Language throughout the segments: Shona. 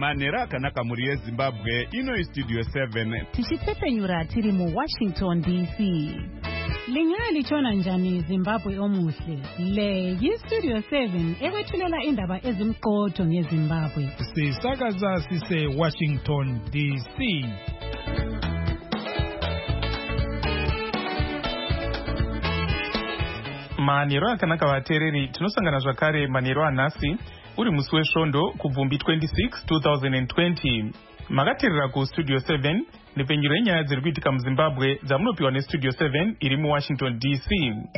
Manera akanaka muri yeZimbabwe ino iStudio 7 tichipfepenyura tiri muWashington DC. Lingali chona njani Zimbabwe omuhle. Le yiStudio 7 ekwethulela indaba ezimqotho ngeZimbabwe. Sisakaza sise Washington DC. Manero akanaka vateereri, tinosangana zvakare manero anhasi uri musi wesvondo kubvumbi 26 2020. Makateerera kuStudio 7 nepfenyuro yenyaya dziri kuitika muZimbabwe dzamunopiwa neStudio 7 iri muWashington DC.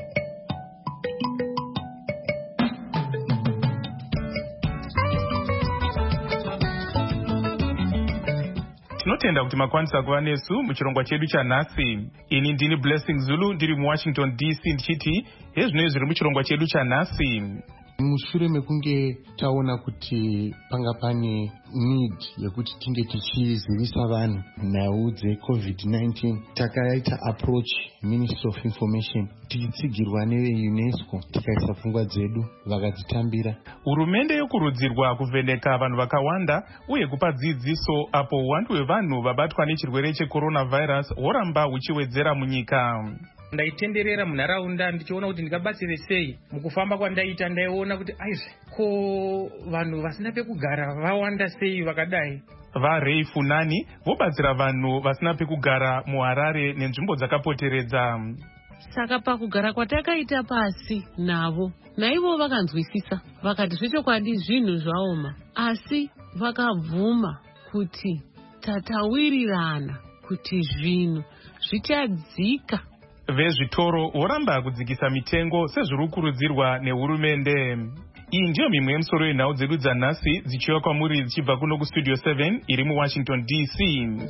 Tinotenda kuti makwanisa kuva nesu muchirongwa chedu chanhasi. Ini ndini Blessing Zulu ndiri muWashington DC ndichiti hezvino zviri muchirongwa chedu chanhasi. Mushure mekunge taona kuti panga pane need yekuti tinge tichizivisa vanhu nhau dzeCovid-19, takaita approach Ministry of Information tichitsigirwa neveUNESCO tikaisa pfungwa dzedu vakadzitambira. Hurumende yokurudzirwa kuvheneka vanhu vakawanda uye kupa dzidziso apo uwandu hwevanhu vabatwa nechirwere checoronavirus hworamba huchiwedzera munyika. Ndaitenderera munharaunda ndichiona kuti ndingabatsire sei. Mukufamba kwandaita ndaiona kuti ko vanhu vasina pekugara vawanda sei vakadai. VaRay Funani vobatsira vanhu vasina pekugara muHarare nenzvimbo dzakapoteredza. Saka pakugara kwatakaita pasi navo, naivo vakanzwisisa, vakati zvechokwadi zvinhu zvaoma, asi vakabvuma kuti tatawirirana kuti zvinhu zvichadzika. Vezvitoro voramba kudzikisa mitengo sezviri kukurudzirwa nehurumende. Iyi ndiyo mimwe yemusoro yenhau dzedu dzanhasi dzichiuya kwamuri dzichibva kuno kuStudio 7 iri muWashington DC.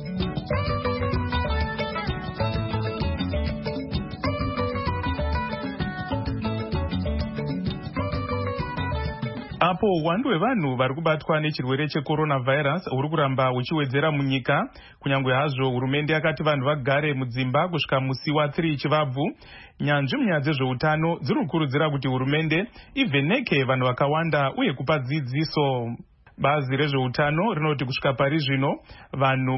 Apo uwandu hwevanhu vari kubatwa nechirwere checoronavirus huri kuramba huchiwedzera munyika, kunyange hazvo hurumende yakati vanhu vagare mudzimba kusvika musi wa3 chivabvu. Nyanzvi munyaya dzezveutano dziri kukurudzira kuti hurumende ivheneke vanhu vakawanda uye kupa dzidziso. Bazi rezveutano rinoti kusvika pari zvino vanhu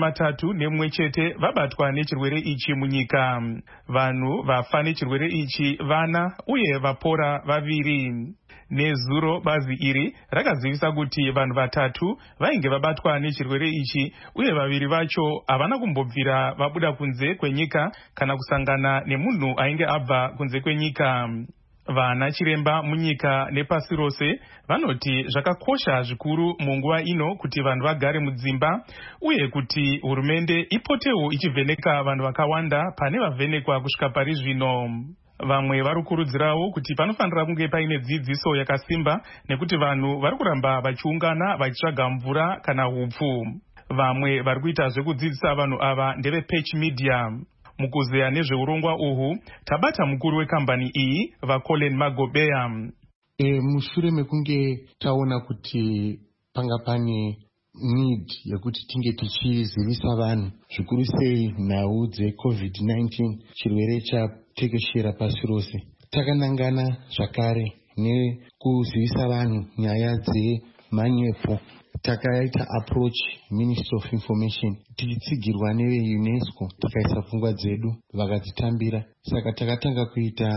31 chete vabatwa nechirwere ichi munyika. Vanhu vafa nechirwere ichi vana uye vapora 2. Nezuro bazi iri rakazivisa kuti vanhu 3 vainge vabatwa nechirwere ichi uye 2 vacho havana kumbobvira vabuda kunze kwenyika kana kusangana nemunhu ainge abva kunze kwenyika. Vana chiremba munyika nepasi rose vanoti zvakakosha zvikuru munguva ino kuti vanhu vagare mudzimba uye kuti hurumende ipotewo ichivheneka vanhu vakawanda pane vavhenekwa kusvika pari zvino. Vamwe vari kukurudzirawo kuti panofanira kunge paine dzidziso yakasimba nekuti vanhu vari kuramba vachiungana vachitsvaga mvura kana hupfu. Vamwe vari kuita zvekudzidzisa vanhu ava ndevePatch Media. Mukuzeya nezveurongwa uhu tabata mukuru wekambani iyi vaColin Magobeya. Mushure mekunge taona kuti panga pane need yekuti tinge tichizivisa vanhu zvikuru sei nhau dzeCovid-19, chirwere chatekeshera pasi rose, takanangana zvakare nekuzivisa vanhu nyaya dzemanyepo. Takaita approach Ministry of Information tichitsigirwa neveUNESCO tikaisa pfungwa dzedu vakadzitambira. Saka takatanga kuita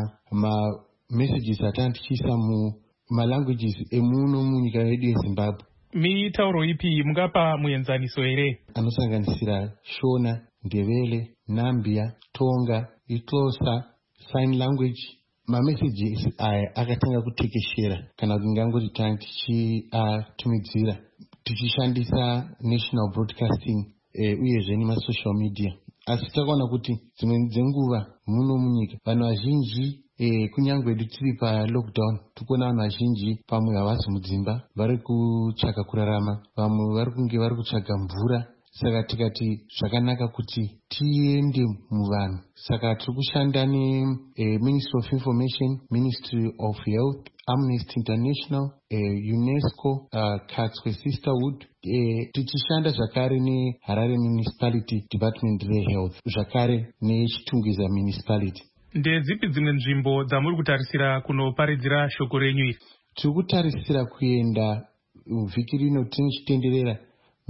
messages atanga tichiisa mumalanguages emuno munyika yedu yeZimbabwe. Mitauro ipi mungapa muenzaniso here? Anosanganisira Shona, Ndebele, Nambia, Tonga, Itosa, Sign Language. Mamessages aya akatanga kutekeshera kana kuti ngangoti tanga tichiatumidzira tichishandisa national broadcasting uyezve nemasocial media. Asi takaona kuti dzimwe dzenguva muno munyika vanhu vazhinji kunyange tiri palockdown tikuona vanhu vazhinji pamwe havasi mudzimba vari kutsvaga kurarama, vamwe vari kunge vari kutsvaga mvura. Saka tikati zvakanaka kuti tiende muvanhu. Saka tiri kushanda neMinistry of Information, Ministry of Health, Amnesty International, UNESCO, Katswe Sisterhood, tichishanda zvakare neHarare Municipality Department reHealth, zvakare neChitungwiza Municipality. Ndedzipi dzimwe nzvimbo dzamuri kutarisira kunoparidzira shoko renyu iri? Tiri kutarisira kuenda vhiki rino tichitenderera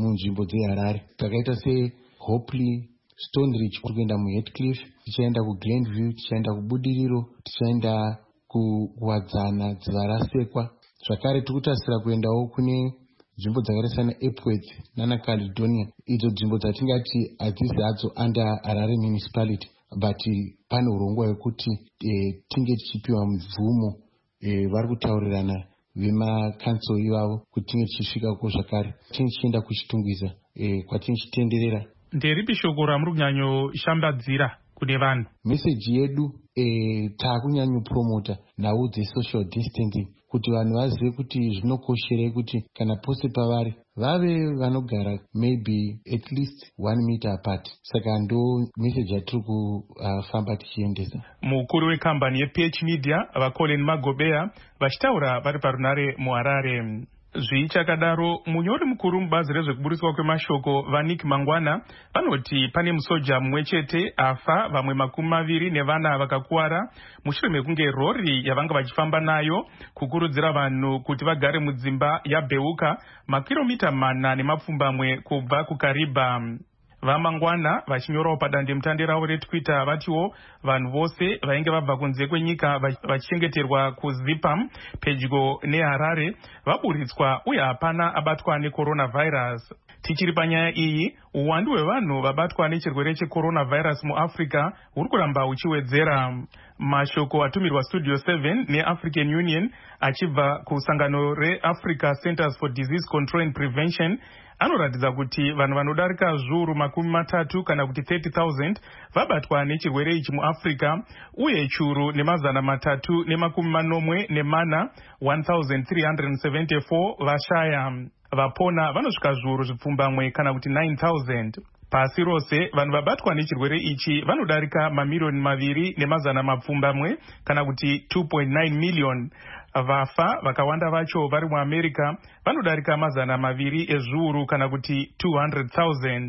munzvimbo dzeHarare dzakaita seHopley, Stone Ridge, kuri kuenda muHeathcliff, tichaenda kuGrandview, tichaenda kuBudiriro, tichaenda kuwadzana dziva rasekwa. Zvakare tikutasira kuendawo kune nzvimbo dzakaita sana Epworth nana Caledonia, idzo nzvimbo dzatingati hadzisi hadzo under Harare municipality, but pane urongwa hwekuti tinge tichipiwa mubvumo. Vari kutaurirana vemakanso ivavo kuti tinge tichisvikako zvakare tinge tichienda kuchitungwiza kwatinge tichitenderera. Nderipi shoko ramuri kunyanyoshambadzira kune vanhu? Meseji yedu taakunyanyopromota nhau dzesocial distancing, kuti vanhu vazive kuti zvinokosherei kuti kana pose pavari vave vanogara maybe at least 1 meter apart. Saka ndo meseji yatiri kufamba tichiendesa. Mukuru wekambani yePH Media vaColin Magobea vachitaura vari parunare muHarare. Zvichakadaro, munyori mukuru mubazi rezvekuburiswa kwemashoko vaNick Mangwana vanoti pane musoja mumwe chete afa, vamwe 20 nevana vakakuwara mushure mekunge rori yavanga vachifamba nayo kukurudzira vanhu kuti vagare mudzimba yabheuka makiromita 4 kubva kuKariba. VaMangwana vachinyorawo padandemutande ravo reTwitter vatiwo vanhu vose vainge vabva kunze kwenyika vachichengeterwa kuZipam pedyo neHarare vaburitswa uye hapana abatwa necoronavirus. Tichiri panyaya iyi, uwandu hwevanhu vabatwa nechirwere checoronavirus muAfrica huri kuramba huchiwedzera. Mashoko atumirwa Studio 7 neAfrican Union achibva kusangano reAfrica Centers for Disease Control and Prevention anoratidza kuti vanhu vanodarika zviuru 30 kana kuti 30,000 vabatwa nechirwere ichi muAfrica, uye churu (340 1,374 vashaya. Vapona vanosvika zviuru zvipfumbamwe kana kuti 9,000. Pasi rose vanhu vabatwa nechirwere ichi vanodarika mamirioni 2,000 kana kuti 2.9 million. Vafa vakawanda vacho vari muAmerica vanodarika 200 ezviuru kana kuti 200,000.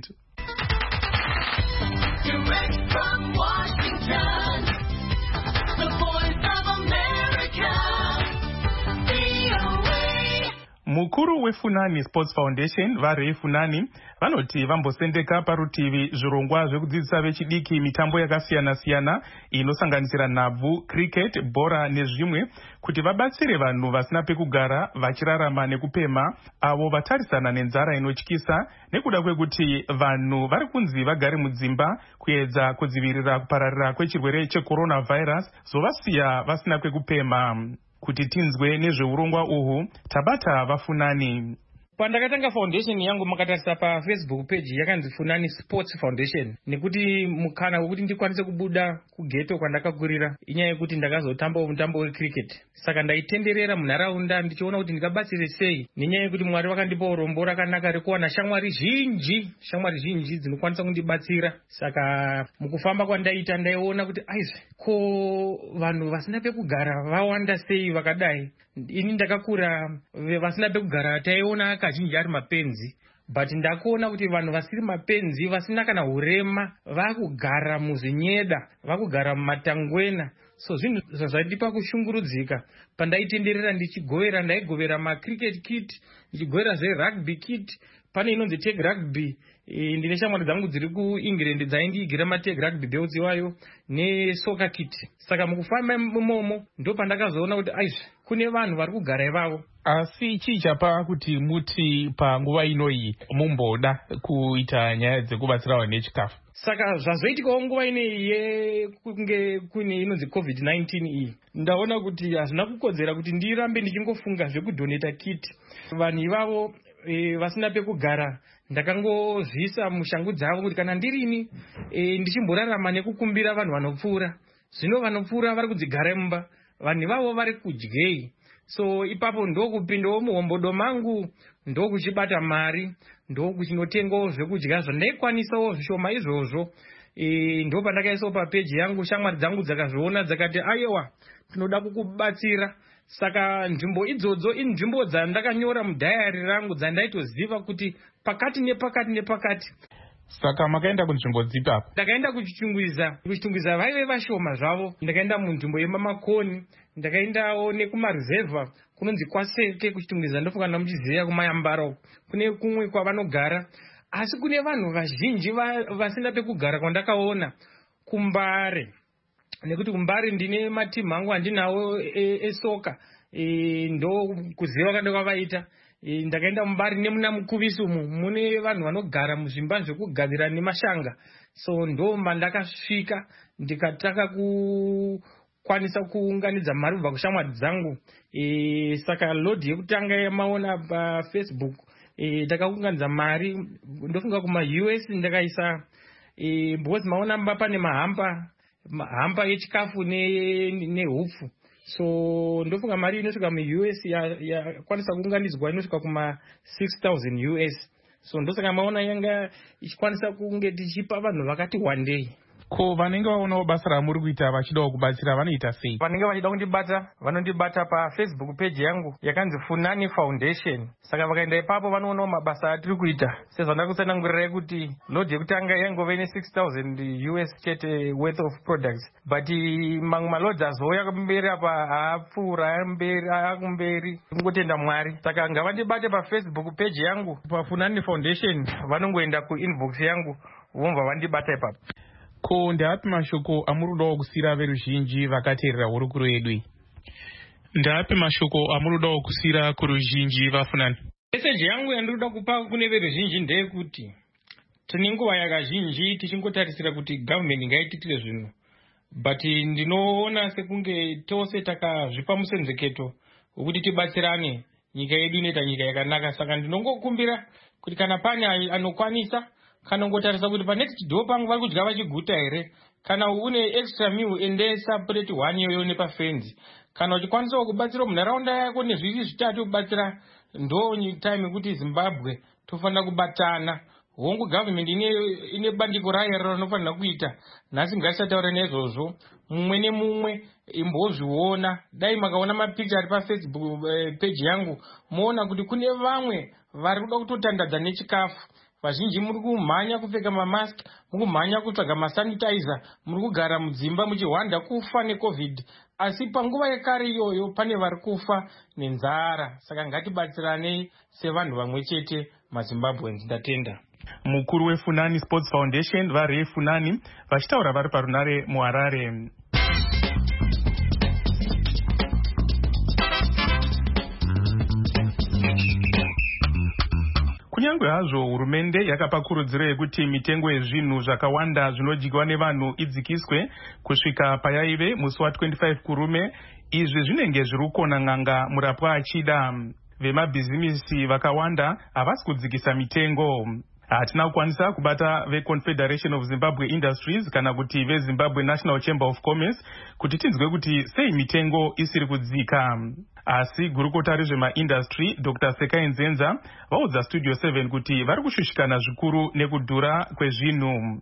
Mukuru weFunani Sports Foundation vaRay Funani vanoti vambosendeka parutivi zvirongwa zvekudzidzisa vechidiki mitambo yakasiyana-siyana inosanganisira nhabvu, cricket, bhora nezvimwe kuti vabatsire vanhu vasina pekugara vachirarama nekupema avo vatarisana nenzara inotyisa nekuda kwekuti vanhu vari kunzi vagare mudzimba kuedza kudzivirira kupararira kwechirwere checoronavirus zovasiya vasina kwekupema. Kuti tinzwe nezveurongwa uhu tabata vaFunani. Pandakatanga foundation yangu makatarisa paFacebook page yakanzi Funani Sports Foundation, nekuti mukana wekuti ndikwanise kubuda kugeto kwandakakurira inyaya yekuti ndakazotambawo mutambo wecricket. Saka ndaitenderera munharaunda ndichiona kuti ndingabatsire sei, nenyaya yekuti Mwari vakandipa urombo rakanaka rekuwana shamwari zhinji dzinokwanisa kundibatsira. Saka mukufamba kwandaita ndaiona kuti ko vanhu vasina pekugara vawanda sei vakadai. Ini ndakakura vasina pekugara taiona kazhinji ari mapenzi, but ndakuona kuti vanhu vasiri mapenzi, vasina kana urema, vakugara muzvinyeda, vakugara mumatangwena. So zvinhu zvazvandipa kushungurudzika. Pandaitenderera ndichigovera, ndaigovera macricket kit, ndichigovera rugby kit. Pane inonzi tag rugby, ndine shamwari dzangu dziri kuEngland dzaindiigira matag rugby belts iwayo nesoccer kit. Saka mukufamba imomo ndo pandakazoona kuti kune vanhu vari kugara ivavo. Asi chichapa kuti muti panguva inoyi mumboda kuita nyaya dzekubatsira vanhu nechikafu. Saka zvazoitikawo nguva ineyi yekunge kune inonzi COVID-19 iyi, ndaona kuti hazvina kukodzera kuti ndirambe ndichingofunga zvekudoneta kit. Vanhu ivavo vasina pekugara ndakangozvisa mushangu dzavo kuti kana ndirini ndichimborarama nekukumbira vanhu vanopfuura. Zvino vanopfuura vari kudzigara mumba, vanhu ivavo vari kudyei. So ipapo ndokupindawo muhombodo mangu, ndokuchibata mari, ndokuchinotengawo zvekudya zvandaikwanisawo zvishoma izvozvo. Ndo pandakaisawo papeji yangu, shamwari dzangu dzakazviona dzakati aiwa tinoda kukubatsira. Saka nzvimbo idzodzo inzvimbo dzandakanyora mudhayari rangu dzandaitoziva kuti pakati nepakati. Saka makaenda kunzvimbo dzipi apa? Ndakaenda kuchitungwiza vaive vashoma zvavo. Ndakaenda munzvimbo yemamakoni, ndakaendawo nekumaruzevha kunonzi kwaSeke kuchitungwiza. Ndofunga muchiziva kumayambaro kune kumwe kwavanogara, asi kune vanhu vazhinji vasina pekugara kwandakaona kuMbare, nekuti kuMbare ndine matimu angu andinawo esoka, ndo kuziva kwanda kwavaita. Ndakaenda muMbare nemuna Mukuvisumu mune vanhu vanogara muzvimba zvekugadzira nemashanga, so ndo mandakasvika ndikataka kukwanisa kuunganidza mari kubva kushamwari dzangu. Saka lodhi yekutanga yamaona paFacebook, takaunganidza mari ndofunga kuma-US ndakaisa, because maona pane mahampa yechikafu nehupfu. So ndofunga mari inosvika mu-US yakwanisa kuunganidzwa inosvika kuma $6,000 US. So ndosaka maona yanga ichikwanisa kunge tichipa vanhu vakati wandei. Ko vanenge vaonawo basa ramuri kuita vachidawo kubatsira vanoita sei? Vanenge vachida kundibata vanondibata paFacebook page yangu yakanzi Funani Foundation. Saka vakaenda ipapo vanoonawo mabasa atiri kuita. Sezvandakusanangurira kuti lodhi yekutanga yangove ne$6,000 US chete worth of products, but mamwe malodzi azouya kumberi apa haapfuura akumberi, kungotenda Mwari. Saka ngavandibate paFacebook page yangu paFunani Foundation, vanongoenda kuinbox yangu vomva vandibata ipapo. Ko ndeapi mashoko amurudawo kusiyira veruzhinji vakateerera hurukuro yedu? Ndeapi mashoko amurudawo kusiyira kuruzhinji vaFunani? Meseji yangu yandiruda kupa kune veruzhinji ndeyekuti tine nguva yakazhinji tichingotarisira kuti gavhumenti ngaititire zvinhu, but ndinoona sekunge tose takazvipa musenzeketo wekuti tibatsirane, nyika yedu inoita nyika yakanaka. Saka ndinongokumbira kuti kana pane anokwanisa, kana ngotarisa kuti panext door pangu vari kudya vachiguta here, kana une extra meal endesa plate 1 yoyo nepafenzi. Kana uchikwanisawo kubatsira munharaunda yako nezviri zvitatu kubatsira, ndo time kuti Zimbabwe tofanira kubatana. Hongu government ine bandiko rayo rinofanira kuita. Nhasi ngatisataure nezvozvo, mumwe nemumwe imbozviona. Dai makaona mapicha ari paFacebook page yangu, moona kuti kune vamwe vari kuda kutotandadza nechikafu. Vazhinji muri kumhanya kupfeka mamask, muri kumhanya kutsvaga masanitizer, muri kugara mudzimba muchihwanda kufa neCovid. Asi panguva yekare iyoyo pane vari kufa nenzara. Saka ngatibatsiranei sevanhu vamwe chete maZimbabweans. Ndatenda. Mukuru weFunani Sports Foundation vari Funani vachitaura vari parunare muHarare. Kunyange hazvo hurumende yakapa kurudziro yekuti mitengo yezvinhu zvakawanda zvinodyiwa nevanhu idzikiswe kusvika payaive musi wa25 kurume, izvi zvinenge zviri kukona n'anga murapwa achida. Vemabhizimisi vakawanda havasi kudzikisa mitengo. Hatina kukwanisa kubata veConfederation of Zimbabwe Industries kana kuti veZimbabwe National Chamber of Commerce kuti tinzwe kuti sei mitengo isiri kudzika. Asi gurukota rezvemaindustry Dr. Sekai Nzenza vaudza Studio 7 kuti vari kushushikana zvikuru nekudhura kwezvinhu.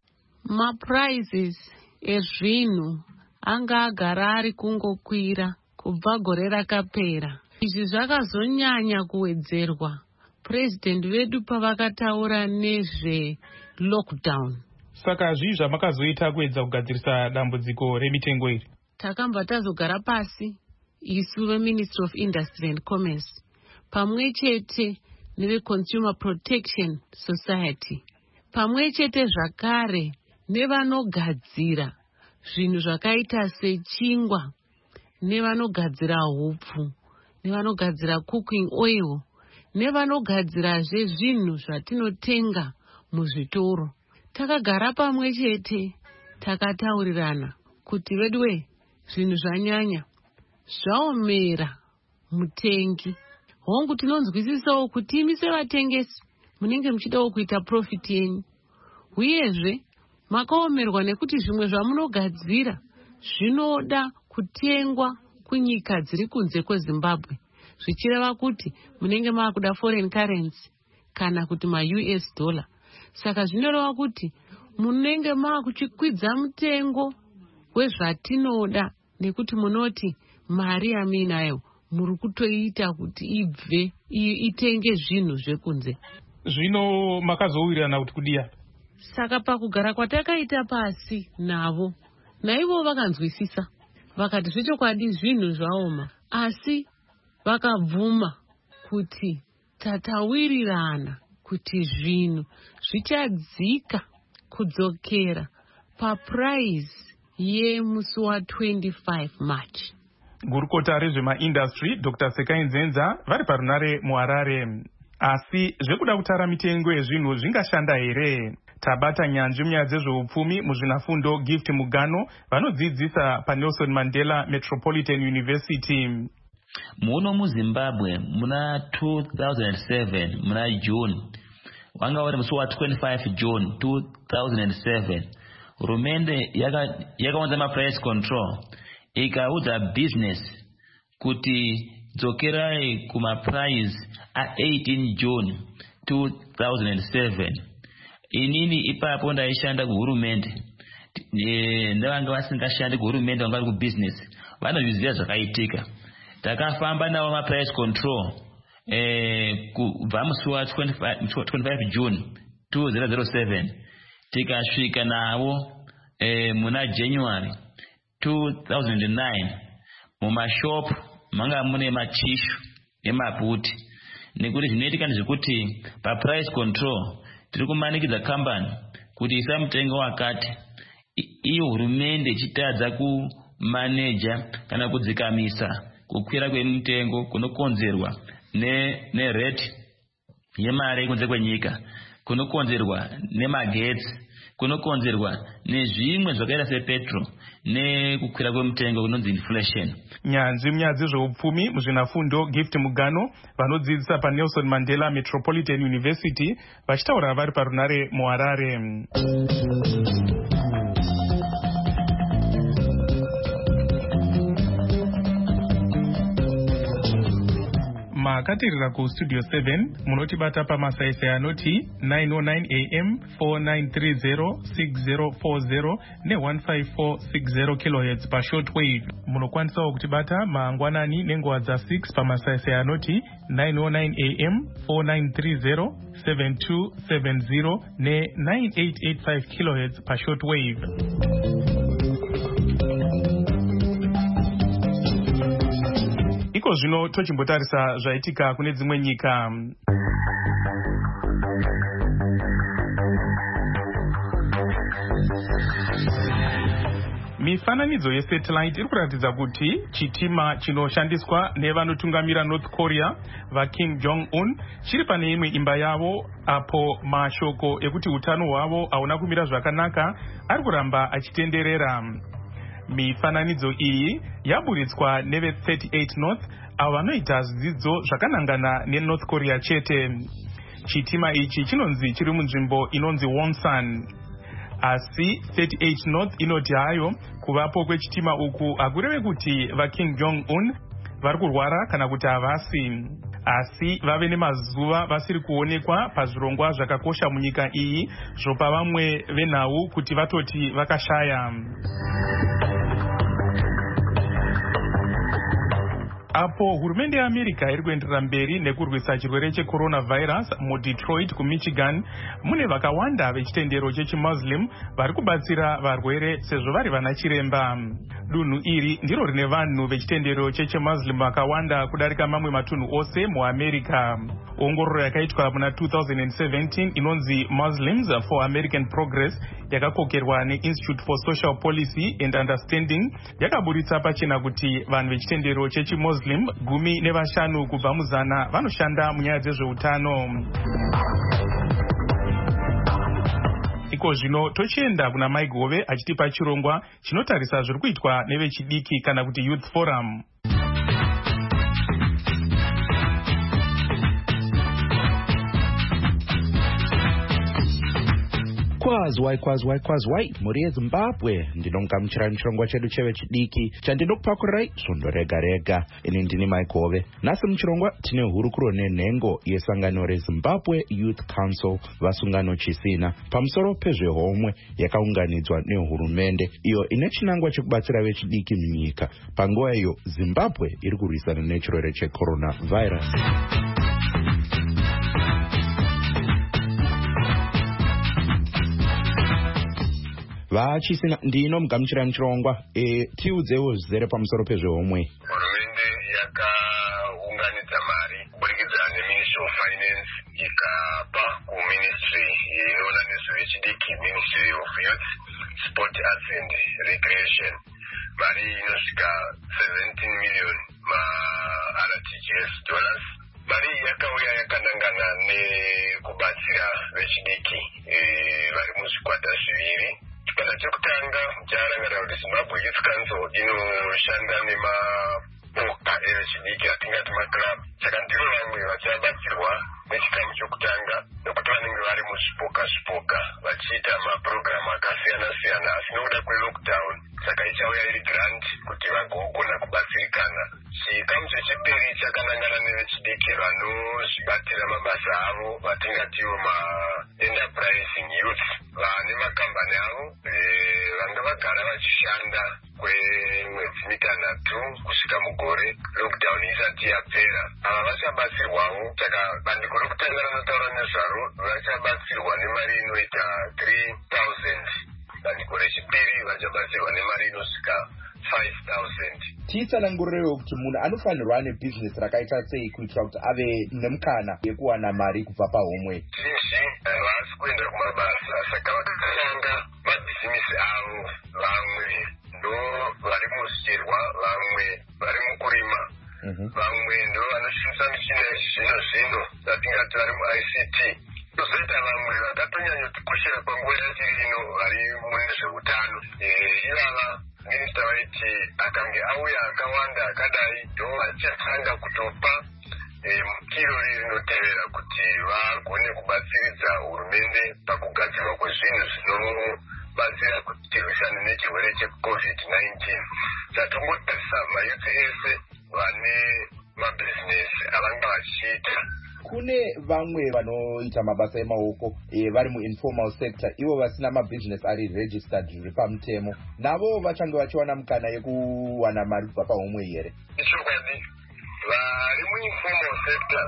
Maprizes ezvinhu anga agara ari kungokwira kubva gore rakapera. Izvi zvakazonyanya kuwedzerwa President vedu pavakataura nezve lockdown. Saka zvii zvamakazoita kuedza kugadzirisa dambudziko remitengo iri? Takamba tazogara pasi isu veMinistry of Industry and Commerce pamwe chete neveConsumer Protection Society, pamwe chete zvakare nevanogadzira zvinhu zvakaita sechingwa, nevanogadzira hupfu, nevanogadzira cooking oil, nevanogadzirazve zvinhu zvatinotenga muzvitoro. Takagara pamwe chete takataurirana kuti vedwe zvinhu zvanyanya zvaomera mutengi. Hongu tinonzwisisawo kuti imi sevatengesi munenge muchidawo kuita profit yenyu, uyezve makaomerwa nekuti zvimwe zvamunogadzira zvinoda kutengwa kunyika dziri kunze kweZimbabwe, zvichireva kuti munenge maakuda foreign currency kana kuti ma-US dollar. Saka zvinoreva kuti munenge maakuchikwidza mutengo wezvatinoda nekuti munoti mari yaminayo muri kutoita kuti ibve itenge zvinhu zvekunze. Zvino makazowirirana kuti kudia? Saka pakugara kwatakaita pasi navo, naivo vakanzwisisa. Vakati zvechokwadi zvinhu zvaoma, asi vakabvuma kuti tatawirirana kuti zvinhu zvichadzika kudzokera paprice yemusi wa25 March. Gurukota rezvemaindastry Dr. Sekai Nzenza vari parunare muHarare. Asi zvekuda kutara mitengo yezvinhu zvingashanda here? Tabata nyanzvi munyaya dzezveupfumi muzvinafundo Gift Mugano vanodzidzisa paNelson Mandela Metropolitan University. Muno muZimbabwe muna 2007 muna June, wanga uri musi wa 25 June 2007, hurumende yakaunza maprice control ikaudza business kuti dzokerai kumaprice a18 June 2007. Inini ipapo ndaishanda kuhurumende, ndevanga vasingashandi kuhurumende vanga vari kubusiness vanozviziva zvakaitika. Takafamba navo maprice control kubva musi wa 25 June 2007 tikasvika navo muna January 2009 mumashop manga mune machishu emaputi, nekuti zvinoitika ndezvekuti paprice control tiri kumanikidza kambani kuti isa mutengo wakati, iyo hurumende ichitadza kumaneja kana kudzikamisa kukwira kwemutengo kunokonzerwa nerate yemari kunze kwenyika, kunokonzerwa nemagetsi, kunokonzerwa nezvimwe zvakaita sepetro nekukwira kwemutengo kunonzi inflation. Nyanzvi munyaya dzezveupfumi muzvinafundo Gift Mugano vanodzidzisa paNelson Mandela Metropolitan University vachitaura vari parunare muHarare. Makatirira kustudio 7 munotibata pamasaisai anoti 909 AM 4930 6040 ne15460 kHz pashortwave. Munokwanisawo kutibata mangwanani nenguva dza6 pamasaisai anoti 909 AM 4930 7270 ne9885 kHz pashortwave. Iko zvino tochimbotarisa zvaitika kune dzimwe nyika. Mifananidzo yesatellite iri kuratidza kuti chitima chinoshandiswa nevanotungamira North Korea vaKim Jong-un chiri pane imwe imba yavo, apo mashoko ekuti utano hwavo hauna kumira zvakanaka ari kuramba achitenderera. Mifananidzo iyi yaburitswa neve38 North avo vanoita zvidzidzo zvakanangana neNorth Korea chete. Chitima ichi chinonzi chiri munzvimbo inonzi Wonsan. Asi 38 North inoti hayo kuvapo kwechitima uku hakureve kuti vaKim Jong-un vari kurwara kana kuti havasi, asi vave nemazuva vasiri kuonekwa pazvirongwa zvakakosha munyika iyi zvopa vamwe venhau kuti vatoti vakashaya. Apo hurumende yeAmerica iri kuenderera mberi nekurwisa chirwere checoronavirus muDetroit kuMichigan, mune vakawanda vechitendero chechimuslim vari kubatsira varwere sezvo vari vana chiremba. Dunhu iri ndiro rine vanhu vechitendero chechimuslim vakawanda kudarika mamwe matunhu ose muAmerica. Ongororo yakaitwa muna 2017 inonzi Muslims for American Progress yakakokerwa neInstitute for Social Policy and Understanding yakaburitsa pachena kuti vanhu vechitendero chechimuslim 15 kubva muzana vanoshanda munyaya dzezveutano. Iko zvino tochienda kuna Mike Hove achitipa chirongwa chinotarisa zviri kuitwa nevechidiki kana kuti Youth Forum. Kwazwai muri yeZimbabwe ndinomugamuchirai muchirongwa chedu chevechidiki chandinokupakurirai svondo rega rega. Ini ndini Mike Hove. Nhasi muchirongwa tine hurukuro nenhengo yesangano reZimbabwe Youth Council vasungano chisina pamusoro pezvehomwe yakaunganidzwa nehurumende iyo ine chinangwa chekubatsira vechidiki munyika. Panguva iyo Zimbabwe iri kurwisana nechirwere checoronavirus. vachisina ndino mugamuchira chirongwa tiudzewo zvizere pamusoro pezvehomwe. Hurumende yakaunganidza mari kuburikidza neministry of finance ikapa kuministry inoona nezvechidiki, ministry of youth, sport, arts and recreation, mari inosvika 17 million RTGS dollars. Mari yakauya yakanangana nekubatsira vechidiki vari muzvikwata zviviri. Chikwata chekutanga charangarira kuti Zimbabwe Youth Council inoshanda nemaboka evechidiki atingati maclub. Saka ndiro vamwe vachabatsirwa nechikamu chokutanga nokuti vanenge vari muzvipoka vachiita mapurogiramu akasiyana-siyana, asi nokuda kwelockdown saka ichauya iri grant kuti vagogona kubatsirikana. Chikamu chechipiri chakanangana nevechidiki vanozvibatira mabasa avo vatingatiwo ma-enterprising youth, vane makambani avo vanga vagara vachishanda kwemwedzi mitanhatu kusvika mugore lockdown isati yapera. Ava vachabatsirwawo, saka bandiko rokutanga rinotaura nezvaro vachabatsirwa nemari inoita 3,000. Bandiko rechipiri vachabatsirwa nemari inosvika 5,000. Titsanangurirei kuti munhu anofanirwa ane bhizinesi rakaita sei kuitira kuti ave nemukana yekuwana mari kubva pahomwe. Zhinji havasi kuenda kumabasa, saka vakatanga mabhizinesi avo. Vamwe ndo vari muzvicherwa, vamwe vari mukurima, vamwe ndo vanoshandisa michina yezvino zatingati vari muICT. Kozoita vamwe vakatonyanyotikushira panguva yachiri ino vari mune zveutano. Ivava minista vaiti akange auya akawanda akadai ndo vachatanga kutopa mukiro rinotevera kuti vagone kubatsiridza hurumende pakugadzirwa kwezvinhu zvinobatsira kuti tirwisane nechirwere cheCovid-19. Tatongotarisa mayuthi ese vane mabhizinesi avanga vachiita. Kune vamwe vanoita mabasa emaoko vari muinformal sector, ivo vasina mabhizinesi ari registered zviri pamutemo, navo vachange vachiwana mukana yekuwana mari kubva pahomwe here? Ichokwadi, vari muinformal sector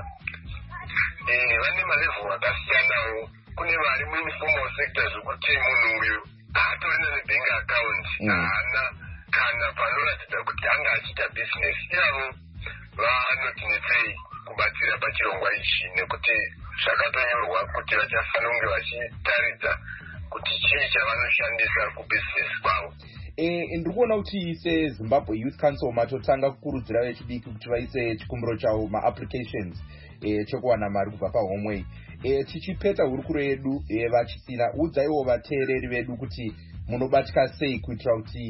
vane malevel akasiyanawo. Kune vari muinformal sector zvokuti munhu uyu haatorina nebank account, haana kana panoratidza kuti anga achiita business. Ivavo vanotinetsei kubatsira pachirongwa ichi nekuti zvakatonyorwa kuti vachafanira kunge vachitaridza kuti chii chavanoshandisa kubusiness kwavo. Ndiri kuona kuti seZimbabwe Youth Council matotanga kukurudzira vechidiki kuti vaise chikumbiro chavo maapplications chekuwana mari kubva pahomwe. Tichipedza hurukuro yedu vachisina, udzaiwo vateereri vedu kuti munobatika sei kuitira kuti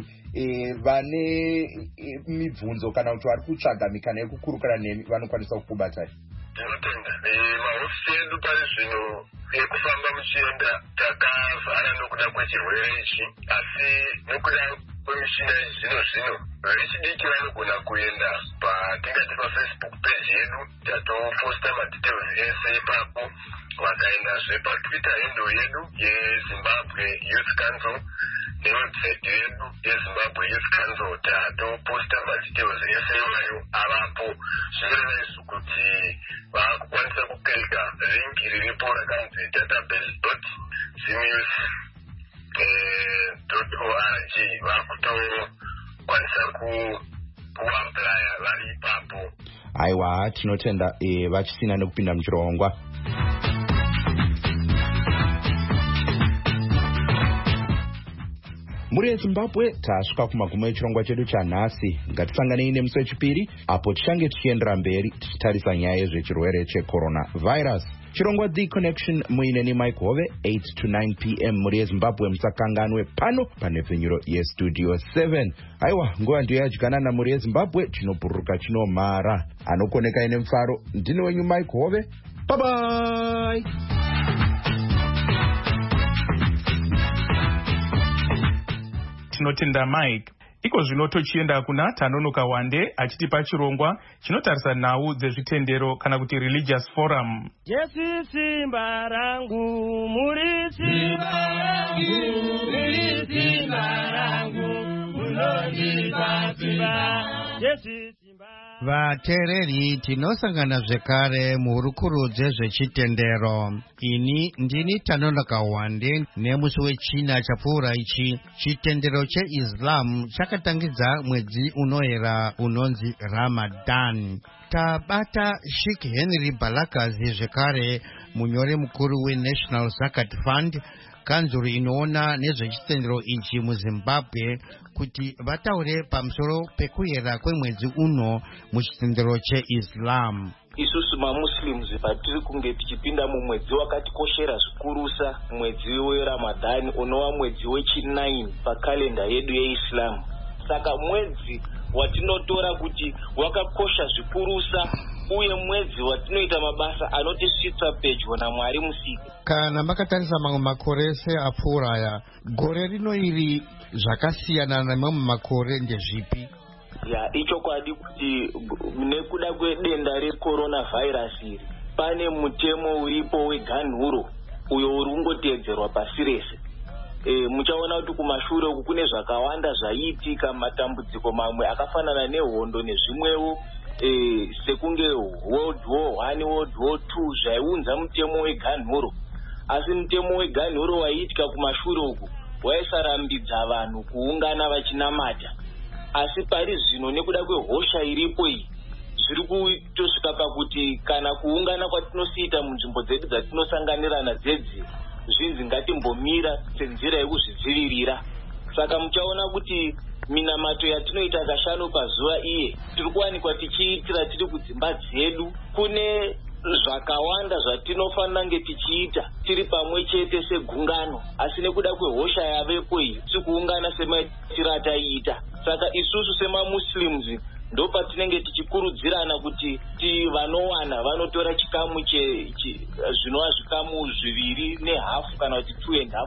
vane mibvunzo kana kuti vari kutsvaga mikana yekukurukana nemi vanokwanisa kukubatai. Ndinotenda mahofisi edu pari zvino ekufamba muchienda takavhara nokuda kwechirwere ichi, asi nokuda kwemishina zvino vechidiki vanogona kuenda patingati paFacebook page yedu, tatoposta madetails ese ipapo. Vakaendazve paTwitter handle yedu yeZimbabwe Youth Council newebsite yedu yeZimbabwe Youth Council, tatoposta madetails ese iwayo avapo. Zvinoreva izvo kuti vakukwanisa kuklika link riripo rakanzi database.zimus.org, vakutokwanisa kuaplya vari ipapo. Aiwa, tinotenda vachisina nekupinda muchirongwa. Muri yeZimbabwe tasvika kumagumo echirongwa chedu chanhasi. Ngatisanganei nemusi wechipiri apo tichange tichiendera mberi tichitarisa nyaya yezvechirwere cheCoronavirus. Chirongwa The Connection muineni Mike Hove 8 to 9 p.m. muri yeZimbabwe. Musakanganwe pano panepfenyuro yeStudio 7. Aiwa, nguva ndiyo yadyiana muri yeZimbabwe, chinobhururuka chinomhara. Anokoneka ine mufaro, ndini wenyu Mike Hove. Bye bye. Tinotenda Mike. Iko zvino tochienda kuna Tanonoka Wande achitipa chirongwa chinotarisa nhau dzezvitendero kana kuti religious forum. Jesu simba rangu, muri simba rangu, muri simba rangu, munondipa simba. Jesu simba vateereri tinosangana zvekare muhurukuro dzezvechitendero. Ini ndini Tanonoka Wande. Nemusi wechina chapfuura ichi, chitendero cheIslam chakatangidza mwedzi unoyera unonzi Ramadan. Tabata Sheikh Henry Balakazi zvekare, munyori mukuru weNational Zakat Fund, kanzuru inoona nezvechitendero ichi muZimbabwe, kuti vataure pamusoro pekuyera kwemwedzi uno muchitendero cheIslam. Isusu maMuslims patiri kunge tichipinda mumwedzi wakatikoshera zvikurusa, mwedzi weRamadhani unova mwedzi wechi9 pakalenda yedu yeIslam. Saka mwedzi watinotora kuti wakakosha zvikurusa, uye mwedzi watinoita mabasa anotisvitsa pedyo naMwari Musiki. Kana makatarisa mamwe makore seapfuura aya, gore rino iri zvakasiyana namamwe makore ndezvipi? Ichokwadi kuti nekuda kwedenda reCoronavirus iri, pane mutemo uripo weganhuro uyo uri kungoteedzerwa pasi rese. Muchaona kuti kumashure uku kune zvakawanda zvaiitika, matambudziko mamwe akafanana nehondo nezvimwewo, sekunge World War I, World War II zvaiunza mutemo weganhuro. Asi mutemo weganhuro waiitika kumashure uku waisarambidza vanhu kuungana vachinamata. Asi pari zvino nekuda kwehosha iripo iyi, zviri kutosvika pakuti kana kuungana kwatinosiita munzvimbo dzedu dzatinosanganirana dzedzi, zvinzi ngatimbomira senzira yekuzvidzivirira. Saka muchaona kuti minamato yatinoita kashanu pazuva iye tiri kuwanikwa tichiitira tiri kudzimba dzedu. Kune zvakawanda zvatinofanira nge tichiita tiri pamwe chete segungano, asi nekuda kwehosha yavepo iyi tiri kuungana semaitiro ataiita. Saka isusu semaMuslims ndo patinenge tichikurudzirana kuti vanowana vanotora chikamu zvinova zvikamu 2.5 kana kuti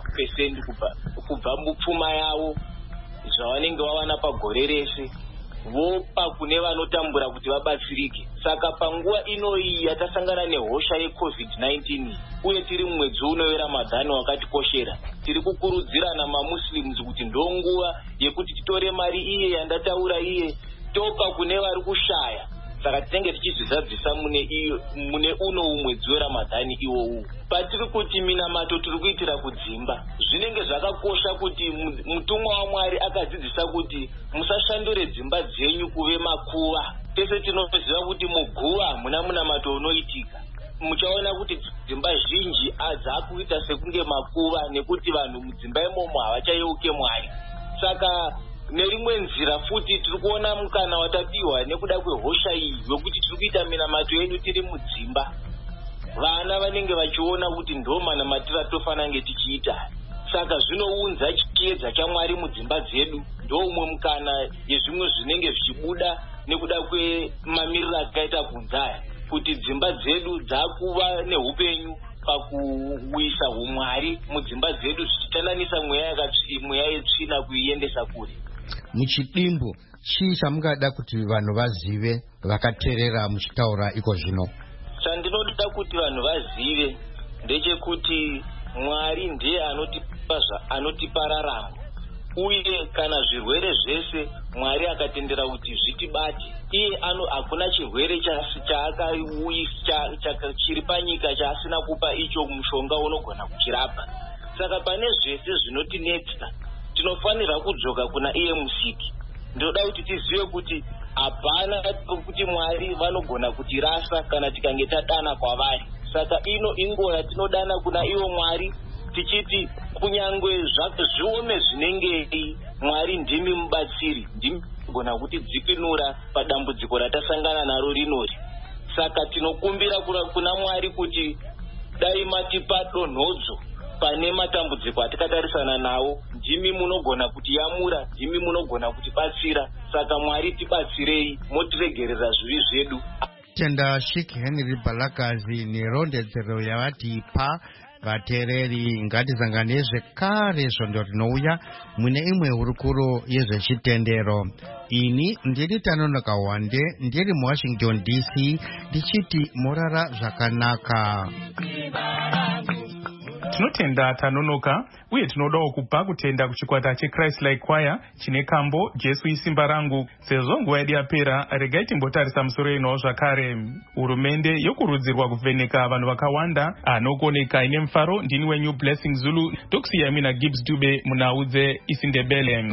2.5% kubva mupfuma yavo zvavanenge vawana pagore rese, vopa kune vanotambura kuti vabatsirike. Saka panguva inoyi yatasangana nehosha yeCovid-19 uye tiri mumwedzi uno weRamadhani wakatikoshera, tiri kukurudzirana maMuslims kuti ndo nguva yekuti titore mari iye yandataura iye topa kune vari kushaya. Saka tinenge tichizvizadzisa mune uno mwedzi weRamadhani iwowu. Patiri kuti minamato tiri kuitira kudzimba, zvinenge zvakakosha kuti mutumwa waMwari akadzidzisa kuti musashandure dzimba dzenyu kuve makuva. Tese tinoziva kuti muguva muna munamato unoitika. Muchaona kuti dzimba zhinji dzakuita sekunge makuva nekuti vanhu mudzimba imomo havachayeuke Mwari. Saka nerimwe nzira futi tiri kuona mukana watapiwa nekuda kwehosha iyi yokuti tiri kuita minamato yedu tiri mudzimba. Vana vanenge vachiona kuti ndo manamatiro atofanira nge tichiita. Saka zvinounza chiedza chaMwari mudzimba dzedu. Ndo umwe mukana yezvimwe zvinenge zvichibuda nekuda kwemamiriro akaita kunzaya, kuti dzimba dzedu dzakuva neupenyu pakuwisa umwari mudzimba dzedu, zvichitananisa mweya yetsvina kuiendesa kure. Muchidimbu chii chamungada kuti vanhu vazive vakateerera muchitaura iko zvino? Chandinoda kuti vanhu vazive ndechekuti Mwari ndiye anotipa raramo, uye kana zvirwere zvese Mwari akatendera kuti zvitibate, iye hakuna chirwere chiri panyika chaasina kupa icho mushonga unogona kuchirapa. Saka pane zvese zvinotinetsa tinofanira kudzoka kuna iye Musiki. Ndoda kuti tizive kuti hapana kuti Mwari vanogona kutirasa kana tikange tadana kwavari. Saka ino ingora tinodana kuna iwo Mwari tichiti kunyangwe zviome zvinengei, Mwari ndimi mubatsiri, ndimi gona kuti dzipinura padambudziko ratasangana naro rinori. Saka tinokumbira kuna Mwari kuti dai matipa donhodzo pane matambudziko atikatarisana nawo. Ndimi munogona kuti yamura, ndimi munogona kuti batsira. Saka Mwari tibatsirei, motiregerera zvivi zvedu. Tenda Sheikh Henry Balakazi nerondedzero yavatipa vateereri. Ngatizangane zvekare svondo rinouya mune imwe hurukuro yezvechitendero. Ini ndiri Tanonoka Wande, ndiri muWashington DC, ndichiti morara zvakanaka. tinotenda tanonoka uye tinodawo kupa kutenda kuchikwata cheChrist Like Choir chine kambo Jesu isimba rangu. Sezvo nguva yedu yapera, regai timbotarisa musoro ino zvakare. Hurumende yokurudzirwa kuvheneka vanhu vakawanda anokuoneka ine mufaro. Ndini wenyu Blessing Zulu, tokusiya mina Gibbs Dube munaudze isiNdebele.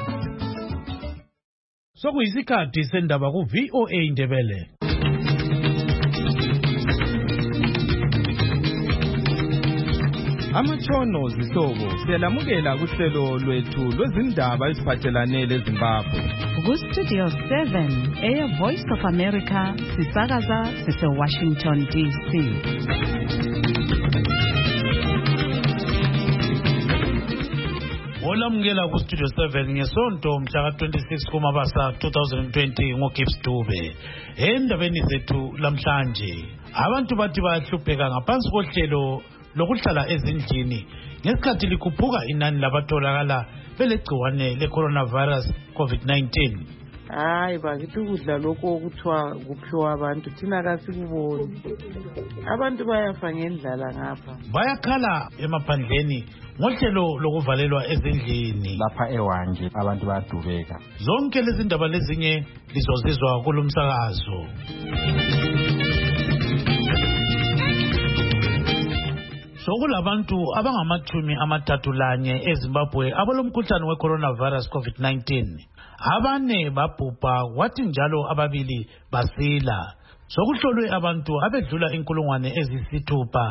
Sokuyisikhathi sendaba ku VOA Indebele. Amatshono zihlobo siyalamukela kuhlelo lwethu lwezindaba eziphathelane leZimbabwe. Ku-Studio 7 Air Voice of America sisakaza sise-Washington DC. Olamukela ku-Studio 7 ngesonto mhla ka-26 kuMabasa 2020 ngoGibbs Dube. Endabeni zethu lamhlanje, abantu bathi bayahlupheka ngaphansi kohlelo lokuhlala ezindlini ngesikhathi likhuphuka inani labatholakala belegciwane le-coronavirus COVID-19. Hayi bakithi ukudla lokho okuthiwa kuphiwa abantu thina kasikuboni. Abantu bayafa ngendlala ngapha. Bayakhala emaphandleni ngohlelo lokuvalelwa ezindlini. Lapha eWange abantu bayadubeka. Zonke lezi ndaba lezinye lizozizwa kulumsakazo. Sokulabantu abangama-31 eZimbabwe abalomkhuhlane we-coronavirus COVID-19. Abane babhubha kwathi njalo ababili basila. Sokuhlolwe abantu abedlula inkulungwane eziyisithupha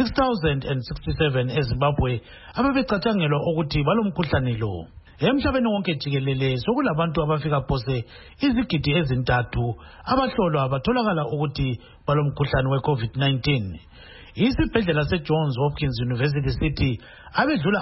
6,067 eZimbabwe ababecatshangelwa ukuthi balomkhuhlane lo. Emhlabeni wonke jikelele sokulabantu abafika phose izigidi ezintathu abahlolwa batholakala ukuthi balomkhuhlane we-COVID-19. Isibhedlela seJohns Hopkins University City abedlula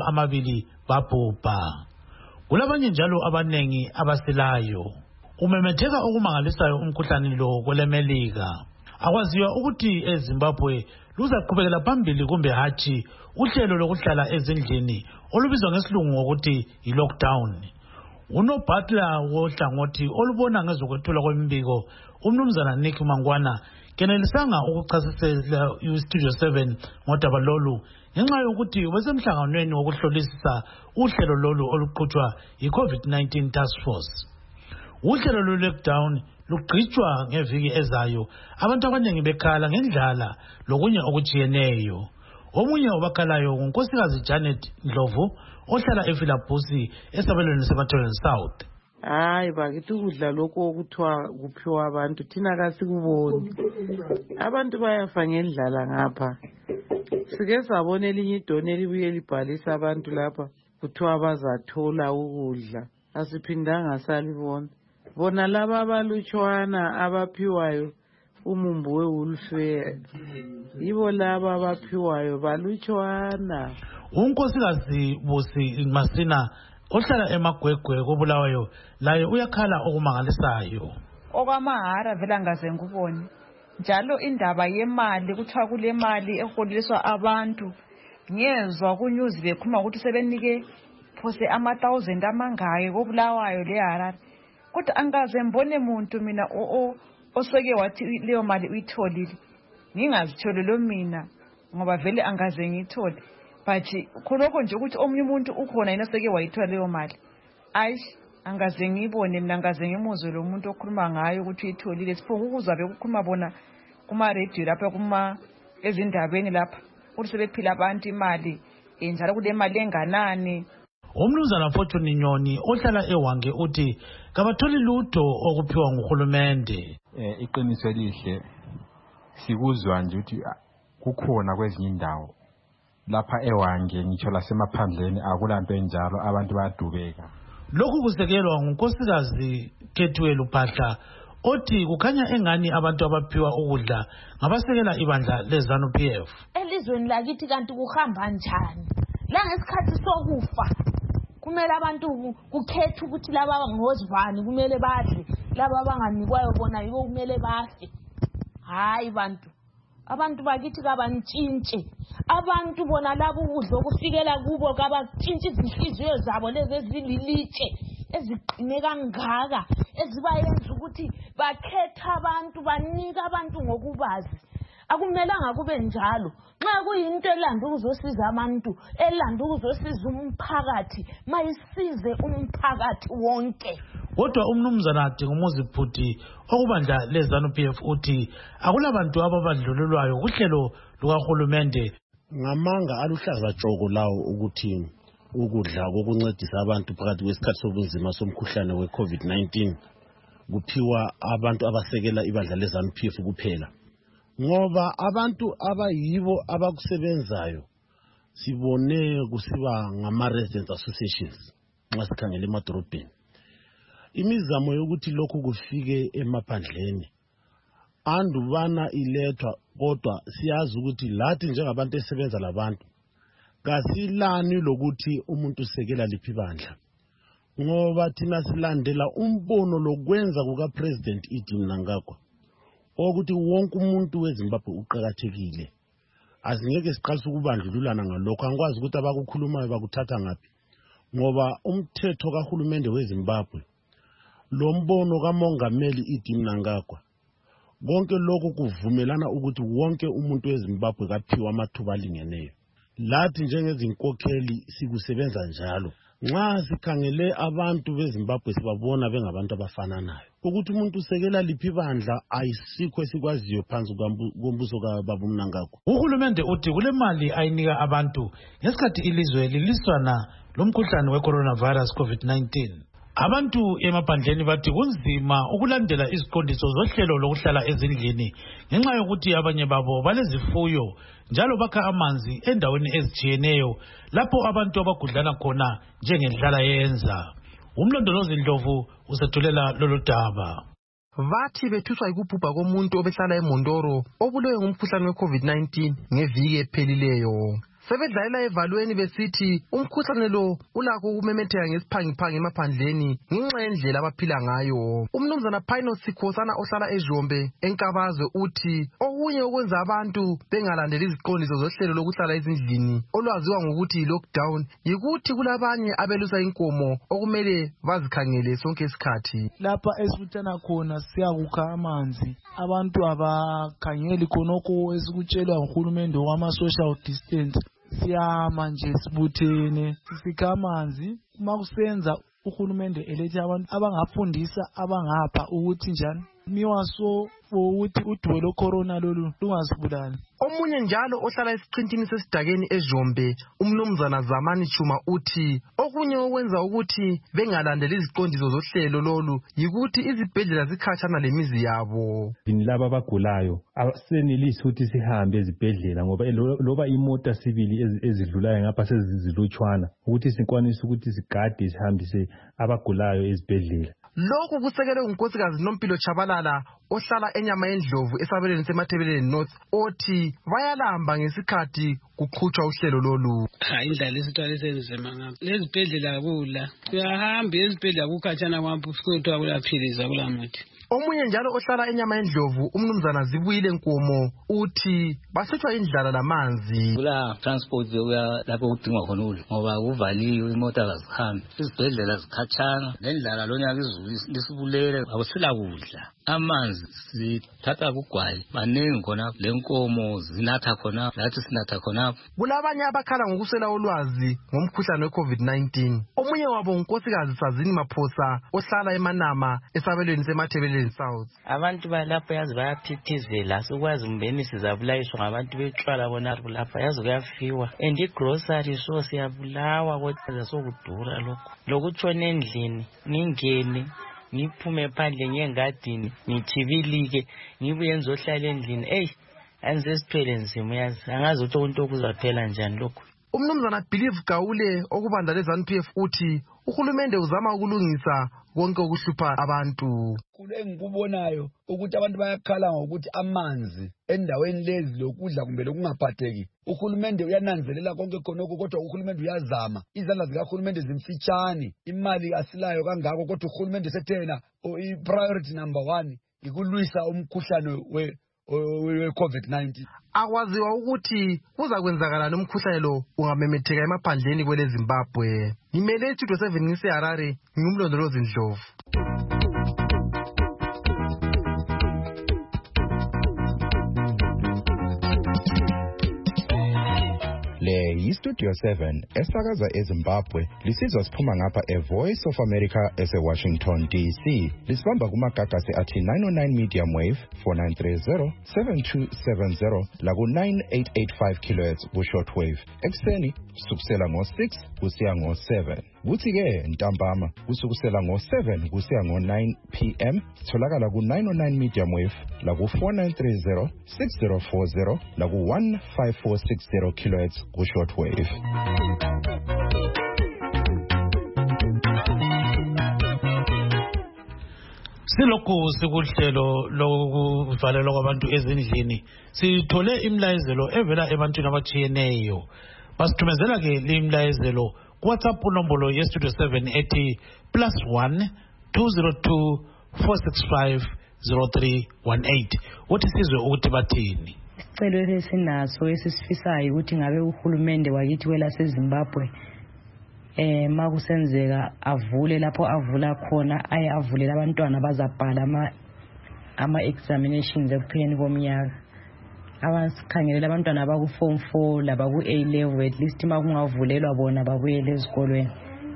200 babhubha. Kulabanye njalo abanengi abasilayo. Umemetheka okumangalisayo umkhuhlane lo kwelemelika. Akwaziwa ukuthi eZimbabwe luzaqhubekela phambili kumbe hatshi uhlelo lokuhlala ezindlini olubizwa ngesilungu ngokuthi yi-lockdown. UNobutler wohlangothi olubona ngezokwethula kwemibiko umnumzana Nick Mangwana kenelisanga ukuchasisela iStudio 7 ngodaba lolu ngenxa yokuthi wesemhlanganweni wokuhlolisisa uhlelo lolu oluqhutshwa yi-COVID-19 Task Force. Uhlelo lwe-lockdown lugqitshwa ngeviki ezayo, abantu abaningi bekhala ngendlala lokunye okujiyeneyo. Omunye obakhalayo ngunkosikazi Janet Ndlovu ohlala ePhilabhusi esabelweni seMatholen South. Hayi bakithi ukudla lokho okuthiwa kuphiwa abantu thina kasikuboni. Abantu bayafa ngendlala ngapha. Sike sabona elinye idoni elibuye libhalisa abantu lapha kuthiwa bazathola ukudla. Asiphindanga salibona. Bona laba abalutshwana abaphiwayo umumbu we-welfare. Yibo laba abaphiwayo balutshwana. Unkosikazi Busi Masina ohlala eMagwegwe koBulawayo laye uyakhala okumangalisayo. Okwamahara vela ngaze ngubone. Njalo indaba yemali kuthiwa kule mali eholiswa abantu. Ngezwa kunews bekhuluma ukuthi sebenike phose 1,000 amangaye koBulawayo leHarare. Kodwa angaze mbone muntu mina oseke wathi leyo mali uyitholile. Ngingazitholele mina ngoba vele angaze ngithole. But khonokho nje ukuthi omunye umuntu ukhona yena seke wayithola leyo mali. Ayish angaze ngibone mina angaze ngimuzwe lo muntu okhuluma ngayo ukuthi uyitholile. Siphonga ukuzwa bekukhuluma bona kuma radio lapha kuma ezindabeni lapha ukuthi sebephila abantu imali njalo kule mali enganani. Umnumzana Fortune Nyoni ohlala eWange uthi kabatholi lutho okuphiwa nguhulumende. Iqiniso elihle sikuzwa nje ukuthi kukhona kwezinye indawo lapha eWange ngitsho lasemaphandleni akulanto enjalo abantu bayadubeka. Lokhu kusekelwa ngunkosikazi Kethuwelu Phahla othi kukhanya engani abantu abaphiwa ukudla ngabasekela ibandla leZANU-PF. Elizweni lakithi kanti kuhamba njani? La ngesikhathi sokufa kumele abantu kukhethe ukuthi laba ngozibani kumele badle, laba abanganikwayo bona yibo kumele bafe. Hayi abantu bakithi kabantshintshe. Abantu bona labo ukudla okufikela kubo kabatshintshi izinhliziyo zabo lezi ezililitshe eziqine kangaka ezibayenza ukuthi bakhetha abantu banika abantu ngokubazi. akumelanga kube njalo. Nxa kuyinto elanda ukuzosiza abantu, elanda ukuzosiza umphakathi, mayisize umphakathi wonke. Kodwa umnumzana Dingumuzi Bhuti okubandla leZANU-PF uthi akulabantu ababandlululwayo kuhlelo lukahulumende. Ngamanga aluhlaza tshoko lawo ukuthi ukudla kokuncedisa abantu phakathi kwesikhathi sobunzima somkhuhlane we-COVID-19 kuphiwa abantu abasekela ibandla leZANU-PF kuphela. Ngoba abantu abayibo abakusebenzayo sibone kusiba ngama-residents associations nxa sikhangele emadorobheni. Imizamo yokuthi lokhu kufike emaphandleni andubana ilethwa, kodwa siyazi ukuthi lathi njengabantu esebenza labantu kasilani lokuthi umuntu usekela liphi bandla, ngoba thina silandela umbono lokwenza kukaPresident Edwin Mnangagwa ukuthi wonke umuntu weZimbabwe uqhakathekile. Azingeke siqalise ukubandlululana ngalokho, angikwazi ukuthi abakukhulumayo bakuthatha ngaphi, ngoba umthetho kahulumende weZimbabwe lo mbono kamongameli Edwin Mnangagwa konke lokho kuvumelana ukuthi wonke umuntu weZimbabwe kaphiwa amathuba alingeneyo. Lathi njengezinkokheli sikusebenza njalo. Nxa sikhangele abantu beZimbabwe sibabona bengabantu abafananayo. Ukuthi umuntu usekela liphi bandla ayisikho esikwaziyo phansi kombuso kaBaba Mnangagwa. Uhulumende uthi kule mali ayinika abantu ngesikhathi ilizwe liliswana lomkhuhlane we-coronavirus COVID-19. Abantu emaphandleni bathi kunzima ukulandela iziqondiso zohlelo lokuhlala ezindlini ngenxa yokuthi abanye babo balezifuyo njalo bakha amanzi endaweni ezitshiyeneyo lapho abantu abagudlana khona njengendlala yenza. Umlondolozi Ndlovu usethulela lolu daba. Bathi bethuswa yikubhubha komuntu obehlala eMondoro obulewe ngumkhuhlane we-COVID-19 ngeviki ephelileyo. Sebedlalela evalweni besithi umkhuhlane lo ulakho ukumemetheka ngesiphangiphangi emaphandleni ngenxa yendlela abaphila ngayo. Umnumzana Phino Sikhosana ohlala eJombe eNkabazwe uthi okunye okwenza abantu bengalandeli iziqondiso zohlelo lokuhlala ezindlini olwaziwa ngokuthi lockdown yikuthi kulabanye abelusa inkomo okumele bazikhangele sonke isikhathi. Lapha esibutana khona siyakukha amanzi, abantu abakhangeli khonokho esikutshelwa nguhulumende wama-social distance. Siyama nje sibuthene sisikha amanzi. Uma kusenza uhulumende elethe abantu abangafundisa abangapha ukuthi njani miwaso ukuthi udwe lo corona lolu lungasibulali. Omunye njalo ohlala esiqintini sesidakeni eJombe umnumzana Zamani Chuma uthi okunye okwenza ukuthi bengalandeli iziqondiso zohlelo lolu yikuthi izibhedlela zikhatshana lemizi yabo. Laba abagulayo asenelisi ukuthi sihambe ezibhedlela ngoba loba imota sibili ezidlulayo ngapha sezizilutshwana ukuthi sikwanise ukuthi sigade sihambise abagulayo ezibhedlela. Lokhu kusekelwe ngunkosikazi Nompilo Chabalala ohlala enyama yendlovu esabelweni seMathebeleni North othi bayalamba ngesikhathi kuqhutshwa uhlelo lolu. Indlela lesithwala senzima ngapha lezibhedlela kula uyahamba ezibhedlela kukhatshana kwampu kodwa kulaphiliza kulamuthi. Omunye njalo ohlala enyama yendlovu umnumzana Zibuyile Nkomo uthi bahlutshwa indlala lamanzi. Kula transport yokuya lapho kudingwa khona ukudla ngoba kuvaliwe imota azihambi izibhedlela zikhatshana lendlala lonyaka izulu lisibulele akusila kudla amanzi sithatha kugwayi baningi khona lenkomo zinatha khona lathi sinatha khona. Kulabanye abakhala ngokusela ulwazi ngomkhuhlane we-COVID-19. Omunye wabo unkosikazi Sazini Maphosa ohlala eManama esabelweni seMathebeleni South. Abantu balapha yazi bayaphithizela sokwazi mbeni sizabulayishwa ngabantu betshwala bona lapha yazi kuyafiwa and igrocery so siyabulawa kodwa sokudura lokho lokutshona endlini ningene ngiphume phandle ngengadini ngithibilike ngibuye ngizohlala endlini angisesithwele nzima yazi angazi ukuthi umuntu okuzaphela njani lokho. Umnumzana Believe Gaule okubandla leZANU-PF uthi uhulumende uzama ukulungisa konke okuhlupha abantu. Engikubonayo ukuthi abantu bayakhala ngokuthi amanzi endaweni lezi lokudla kumbe lokungaphatheki. Uhulumende uyananzelela konke khonoko kodwa uhulumende uyazama. Izandla zikahulumende zimfitshane. Imali asilayo kangako kodwa uhulumende sethena i-priority number 1 ikulwisa umkhuhlane we-COVID-19. Akwaziwa ukuthi kuza kwenzakala nomkhuhlane lo ungamemetheka emaphandleni kwele Zimbabwe. Ngimele Studio 7 ngiseHarare ngumlondolozi Ndlovu. yiStudio 7 esakaza eZimbabwe lisizwa siphuma ngapha eVoice of America eseWashington DC. Lisibamba kumagagasi athi 909 medium wave 4930 7270 laku 9885 kHz ku shortwave. Ekseni kusukela ngo6 kusiya ngo7. Kuthi ke ntambama kusukela ngo7 kusiya ngo9 PM sitholakala ku 909 medium wave laku 4930 6040 laku 15460 kHz ku shortwave. Silokhu sikuhlelo lokuvalelwa kwabantu ezindlini sithole imlayezelo evela ebantwini abatshiyeneyo. Basithumezela ke limlayezelo WhatsApp nombolo yeStudio 7 ethi +1 202 465 0318. Uthi sizwe ukuthi bathini. Isicelo esinaso esisifisayo ukuthi ngabe uhulumende wakithi kwelaseZimbabwe makusenzeka avule lapho avula khona avulela abantwana bazabhala ama examinations ekupheni komnyaka. Abansikhangelela abantwana abaku form 4 labaku A level at least makungavulelwa bona babuyele ezikolweni.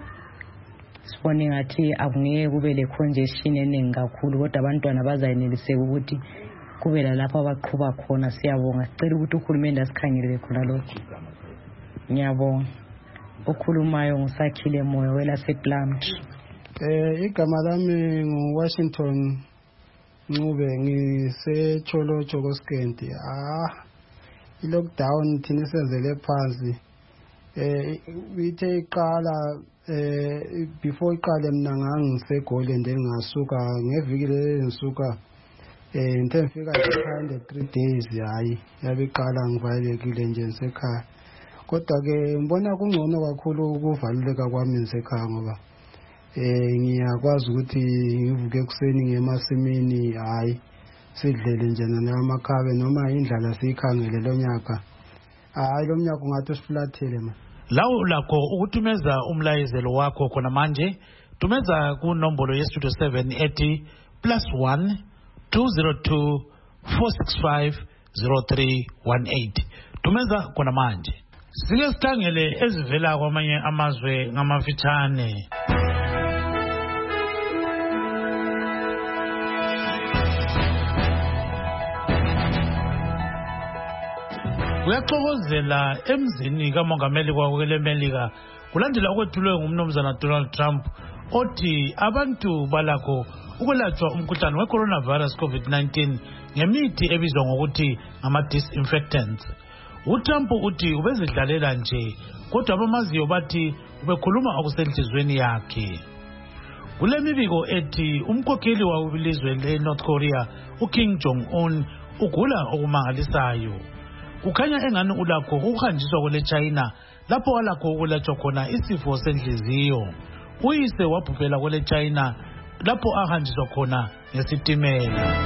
Sibone ngathi akungeke kube le congestion eningi kakhulu kodwa abantwana bazayeneliseka ukuthi kube lapho abaqhuba khona. Siyabonga, sicela ukuthi uhulumende asikhangelele khona lokho. Ngiyabonga. Okhulumayo nguSakhile Moyo welasePlumtree. Igama lami nguWashington Ncube, ngisecholotsho koSkendi. I-lockdown thina senzele phansi. Ithe iqala before iqale mina ngangiseGoland ngasuka ngeviki ngisuka ngithe ngifika nje 3 days hayi yabiqala ngivalekile nje ngisekhaya. Kodwa ke ngibona kungcono kakhulu ukuvaluleka kwami ngisekhaya ngoba ngiyakwazi ukuthi ngivuke ekseni ngemasimini hayi sidlele nje namakhabe noma indlala siyikhangele lo nyaka. Hayi lo nyaka ungathi usiflathele ma. Lawo lakho ukuthumeza umlayezelo wakho khona manje thumeza ku nombolo yeStudio 7 ethi +1 202 465 0318. Thumeza khona manje. Sike sikhangele ezivela kwamanye amazwe ngamafitshane. Uyaxokozela emzini kamongameli kwakwelemelika kulandela okwethulwe ngumnumzana Donald Trump othi abantu balakho ukwelatshwa umkhuhlane weCoronavirus COVID-19 ngemithi ebizwa ngokuthi ama-disinfectants. uTrump uthi ubezidlalela nje kodwa abamaziyo bathi ubekhuluma okusenhlizweni yakhe. Kule mibiko ethi umkhokheli wawubilizwe leNorth Korea uKim Jong-un ugula okumangalisayo. Kukhanya engani ulakho ukuhanjiswa kwele China lapho walakho ukulatshwa khona isifo senhliziyo. Uyise wabhubhela kwele China lapho ahanjiswa khona ngesitimela.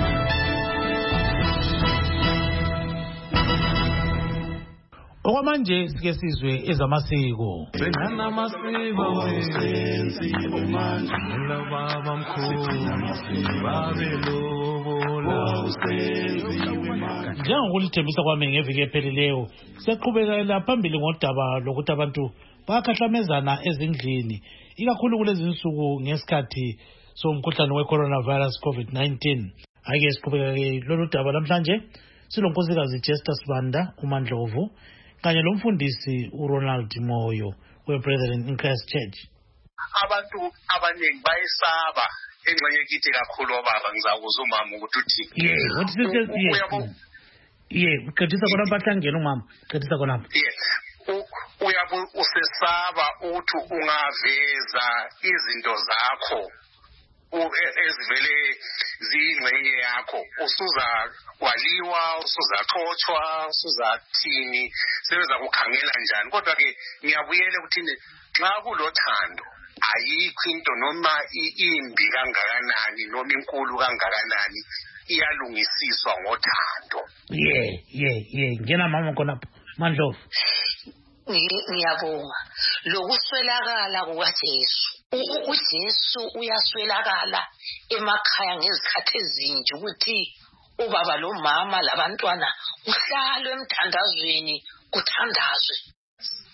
Okwamanje sike sizwe ezamasiko. Bengana masiko wesenzi bomanje lababa mkhulu babelobola usenzi wemanje. Njengokulithembisa kwami ngeviki ephelileyo siyaqhubekela phambili ngodaba lokuthi abantu bayakhahlamezana ezindlini ikakhulu kulezi insuku ngesikhathi somkhuhlane weCoronavirus COVID-19. Ake siqhubeke lolu daba namhlanje silonkosikazi Jester Sibanda uMandlovu kanye lomfundisi uRonald Moyo weBrethren in Christ Church. Abantu abaningi bayesaba engxenye kithi kakhulu obaba ngizakuza umama ukuthi what is it qedisa kona bahlangene umama qedisa kona uyabe usesaba uthi ungaveza izinto zakho ezivele ziyingxenye yakho usuza kwaliwa usuzaxothwa usuzathini sebeza kukhangela njani kodwa ke ngiyabuyela ukuthi nxa kulothando ayikho into noma imbi kangakanani noma inkulu kangakanani iyalungisiswa ngothando. Ngena mama khona Mandlovu. Ngiyabonga lokuswelakala kukaJesu. uJesu uyaswelakala emakhaya ngezikhathi ezinje ukuthi ubaba lo mama labantwana uhlalo emthandazweni kuthandazwe.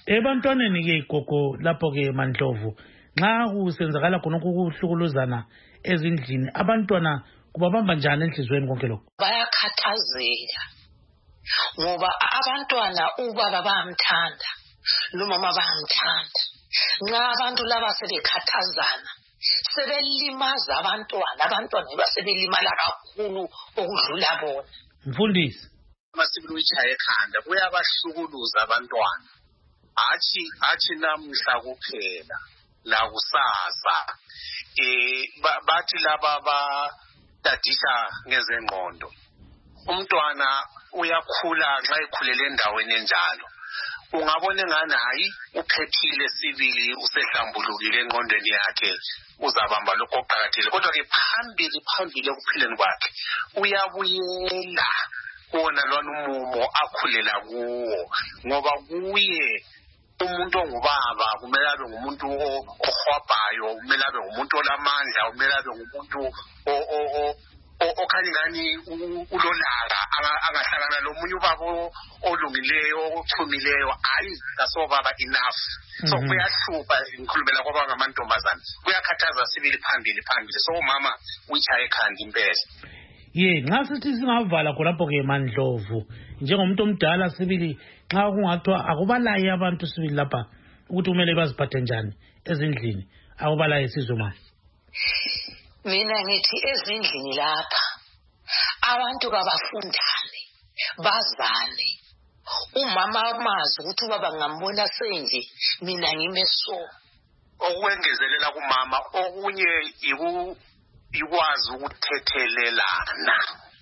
Ebantwaneni ke gogo lapho ke Mandlovu nxa kusenzakala khona ukuhlukuluzana ezindlini abantwana kubabamba njani enhlizweni konke lokho? Bayakhathazeka ngoba abantwana ubaba bayamthanda nomama bayamthanda. Nxa abantu laba sebekhathazana sebelimaza abantwana basebelimala kakhulu okudlula bona. Mfundisi, amasibili uyichaya ekhanda kuyabahlukuza abantwana. Athi namhla kuphela la kusasa bathi laba batadisha ngezengqondo. Umntwana uyakhula nxa ekhulele endaweni enjalo. Ungabona engani hayi uphephile sibili usehlambulukile engqondweni yakhe uzabamba lokho oqhakathile. Kodwa ke phambili ekuphileni kwakhe uyabuyela wona lwana umumo akhulela kuwo ngoba kuye umuntu ongubaba kumele abe ngumuntu ohwabhayo, kumele abe ngumuntu olamandla, kumele abe ngumuntu okhanya ngani ulolaka angahlangana lomunye ubaba olungileyo ochumileyo. Hayi kasobaba enough. So kuyahlupha ngikhulumela kwaba ngamantombazana kuyakhathaza sibili phambili. So umama uyichaya ekhanda impela. Nxa sithi singavala khonapho ke Mandlovu njengomuntu omdala sibili nxa kungathiwa akubalaye abantu sibili lapha ukuthi kumele baziphathe njani ezindlini akubalaye sizwe mama. Mina ngithi ezindlini lapha abantu kabafundane bazane. Umama amazi ukuthi ubaba ngambona senje mina ngimeso. Okwengezelela kumama okunye ikwazi ukuthethelelana.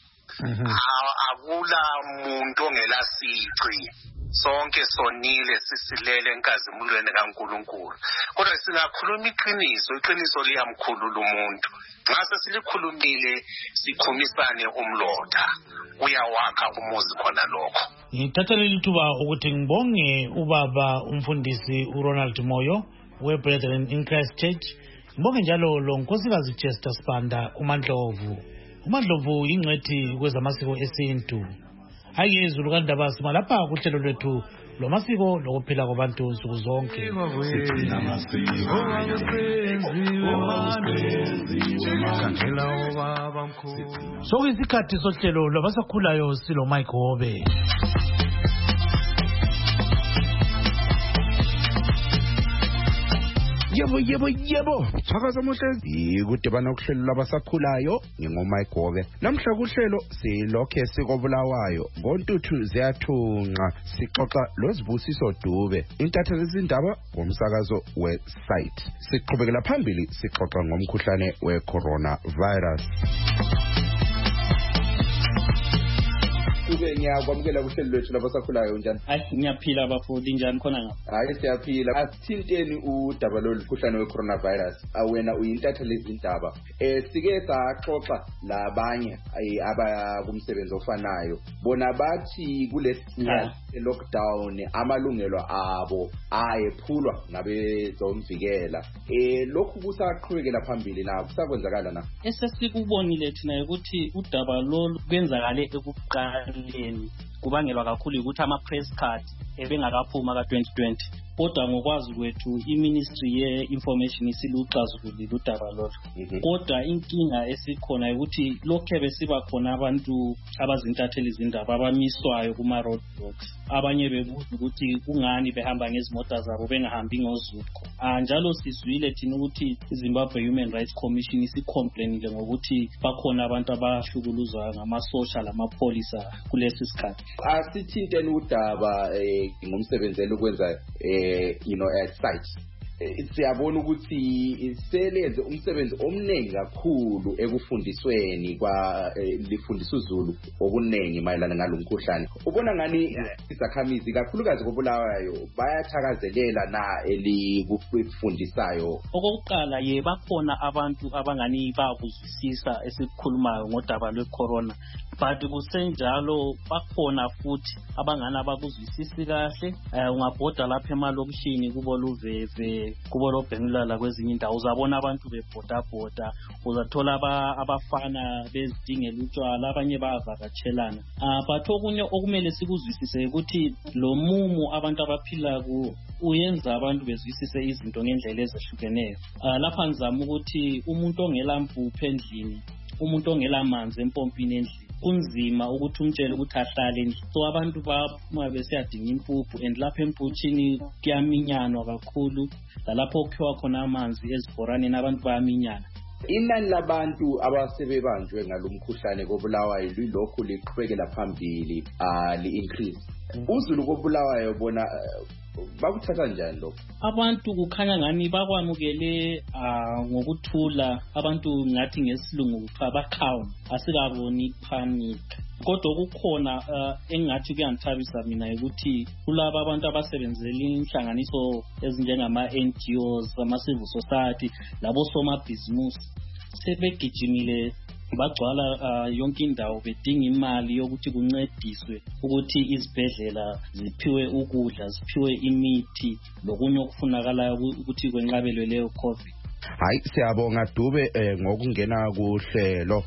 Akula muntu ongelasici. Sonke sonile sisilele enkazimulweni kaNkulunkulu. Kodwa singakhuluma iqiniso liyamkhulula umuntu. Nxa sesilikhulumile sikhumisane umlotha uyawakha umuzi khona lokho. Ngithathele lithuba ukuthi ngibonge ubaba umfundisi uRonald Moyo weBrethren in Christ Church. Ngibonge njalo lo nkosikazi Chester Sibanda uMandlovu. uMandlovu ingcwethi kwezamasiko esintu. Ayezulu kaNdaba sima lapha kuhlelo lwethu lomasiko lokuphila kwabantu nsuku zonke. Sokuyisikhathi sohlelo lwabasakhulayo silo Mike Hobe. Yebo thakaza muhle kudibana ukuhlelo labasakhulayo ngingomike Hobe. Namhla kuhlelo silokhe sikobulawayo ngontuthu ziyathunqa sixoxa lozibusiso Dube intatheli izindaba ngomsakazo wesite. Siqhubekela phambili sixoxa ngomkhuhlane weCoronavirus. Ngiyakwamukela kuhlelo lwethu labasakhulayo njani? Ngiyaphila bafowethu njani khona ngapha? Hayi siyaphila. Asithinteni udaba lomkhuhlane weCoronavirus. Awena uyintatheli izindaba. Sike saxoxa labanye abakumsebenzi ofanayo. Bona bathi kulesinyanga lockdown amalungelo abo ayephulwa ngabezomvikela. Lokhu kusaqhubekela phambili na kusakwenzakala na? Esesikubonile thina ukuthi udaba lolu kwenzakale ekuqaleni kubangelwa kakhulu ukuthi ama-press card ebengakaphuma ka-2020 kodwa ngokwazi kwethu i-Ministry ye-Information isiluxazululile udaba lolu. Kodwa inkinga esikhona ukuthi lokhu besiba khona abantu abazintatheli izindaba abamiswayo kuma-roadblocks. Abanye bebuza ukuthi kungani behamba ngezimota zabo bengahambi ngozuko. Njalo sizwile thina ukuthi iZimbabwe Human Rights Commission isicomplenile ngokuthi bakhona abantu abahlukuluzwa ngamasosha lamapholisa kulesi sikhathi. Asithinteni udaba ngomsebenzelo ukwenza site. Siyabona ukuthi selenze umsebenzi omningi kakhulu ekufundisweni lifundisa uZulu okuningi mayelana ngalomkhuhlane. Ubona ngani izakhamizi kakhulukazi kobulawayo bayathakazelela na elikufundisayo? Okokuqala bakhona abantu abangani bakuzwisisa esikhulumayo ngodaba lwecorona. But kusenjalo bakhona futhi abangani abakuzwisisi kahle. Ungabhoda lapha emalokishini kubo Luveve kubo loBhenulala kwezinye indawo uzabona abantu bebhodabhoda, uzathola abafana bezidingela utshwala, abanye bayavakatshelana. But okunye okumele sikuzwisise ukuthi lo mumu abantu abaphila ku uyenza abantu bezwisise izinto ngendlela ezehlukeneyo. Lapha ngizama ukuthi umuntu ongela mpuphu endlini, umuntu ongela manzi empompini endlini, kunzima ukuthi umtshele ukuthi ahlale endlini. So abantu bama besiyadinga impuphu, and lapha emputshini kuyaminyanwa kakhulu, lalapho kukhiwa khona amanzi ezibhoraneni abantu bayaminyana. Inani labantu abasebebanjwe ngalomkhuhlane koBulawayo lilokhu liqhubekela phambili li-increase. Uzulu koBulawayo bona bakuthatha njani lokho? Abantu kukhanya ngani bakwamukele ngokuthula. Abantu ngathi ngesilungu kuthiwa ba-calm, asikaboni panic. Kodwa kukhona engathi kuyangithabisa mina ukuthi kulabo abantu abasebenzela inhlanganiso ezinjengama-NGOs, ama-civil society, labo somabhizimusi sebegijimile bagcwala yonke indawo bedinga imali yokuthi kuncediswe ukuthi izibhedlela ziphiwe ukudla, ziphiwe imithi lokunye okufunakalayo ukuthi kwenqabelwe leyo COVID. Hayi, siyabonga Dube ngokungena kuhlelo.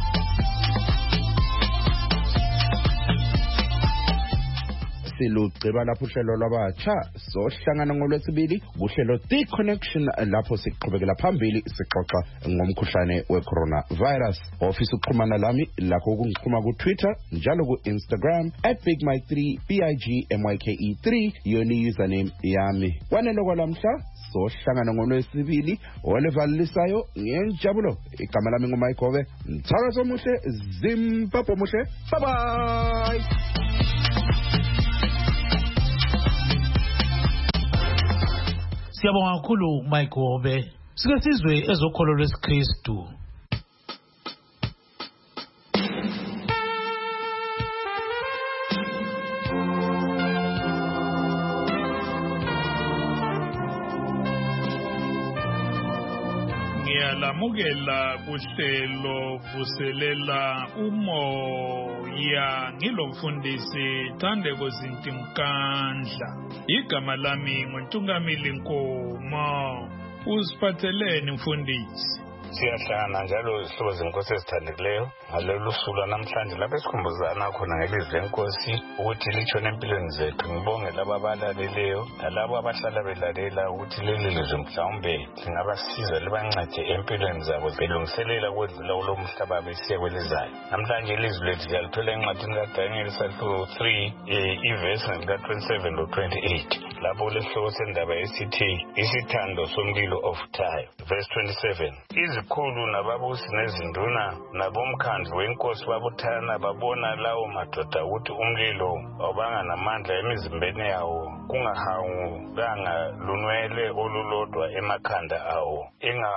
Silugciba lapho uhlelo lwabatsha sohlangana ngolwesibili kuhlelo The Connection, lapho siqhubekela phambili sixoxa ngomkhuhlane we-coronavirus. Ofisa ukuxhumana lami lakho ukungixhuma ku-Twitter njalo ku-Instagram @BigMike3 BIGMYKE3 yoni username yami. Wanelo kwalamhla sohlangana ngolwesibili olevalisayo ngenjabulo. Igama lami nguMike Gove. Mthakazo omuhle, Zimbabwe omuhle. Bye bye. Siyabonga kakhulu Mike Gove. Sike sizwe ezokholo lwesiKristu. Ngiyalamukela kuhlelo vuselela umoya, ngilomfundisi Thandeko Zintimkandla. Igama lami nguNtungamili Nkomo. Usiphatheleni mfundisi? Siyahlangana njalo izihlobo zenkosi ezithandekileyo ngalolu suku namhlanje lapho esikhumbuzana khona ngelizwi lenkosi ukuthi litshone empilweni zethu. Ngibonge laba abalaleleyo nalabo abahlala belalela ukuthi leli lizwi mhlawumbe lingabasiza libancede empilweni zabo belungiselela ukwedlula kulo mhlaba besiya kwelizayo. Namhlanje ilizwi lethu siyalithola encwadini kaDaniel chapter 3 ivesi lika-27 lo-28 lapho kulesihloko sendaba esithi isithando somlilo ofuthayo. Verse 27, izikhulu nababusi nezinduna nabomkhandlu wenkosi babuthana babona lawo madoda ukuthi umlilo awubanga namandla emizimbeni yawo, kungahawukanga lunwele olulodwa emakhanda awo,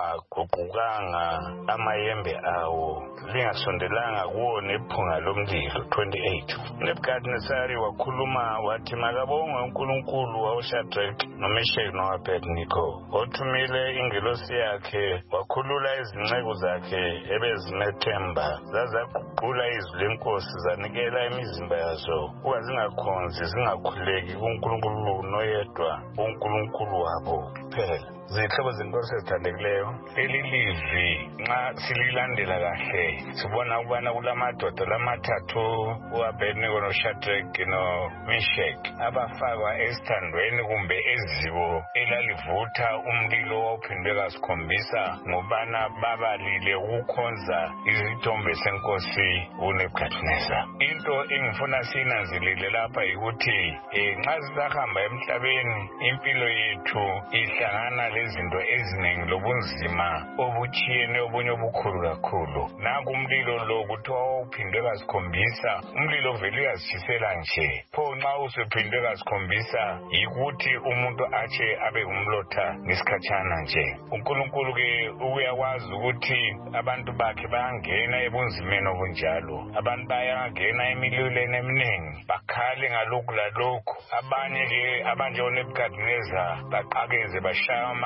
ingaguqukanga amayembe awo, lingasondelanga kuwo nephunga lomlilo. 28, Nebukadnesari wakhuluma wathi makabongwe uNkulunkulu wawuShadraki noMeshaki noAbednego othumile ingelosi yakhe wakhulula izinceku zakhe ebezimethemba, zazaguqula izwi lenkosi zanikela imizimba yazo ukuba zingakhonzi zingakhuleki kuNkulunkulu noyedwa uNkulunkulu wabo kuphela. Zihlobo zenkosi ezithandekileyo, leli lizwi nxa sililandela kahle sibona ukubana kulamadoda lamathathu uAbednego noShadraki noMeshaki abafakwa esithandweni kumbe eziko elalivutha umlilo wawuphindwe kasikhombisa ngobana babalile ukukhonza izithombe senkosi uNebukadneza. Into engifuna siyinanzelele lapha yikuthi nxa sisahamba emhlabeni impilo yethu ihlangana lezinto eziningi lobunzima obutshiyene obunye obukhulu kakhulu. Naku umlilo lo kuthiwa wawuphindwe kasikhombisa, umlilo vele uyazitshisela nje. Pho nxa usuphindwe kasikhombisa yikuthi umuntu atshe abe umlotha ngesikhatshana nje. uNkulunkulu-ke uyakwazi ukuthi abantu bakhe bayangena ebunzimeni obunjalo, abantu bayangena emililweni eminingi bakhale ngalokhu lalokhu. Abanye-ke abanjengoNebukadneza baqakeze bashaya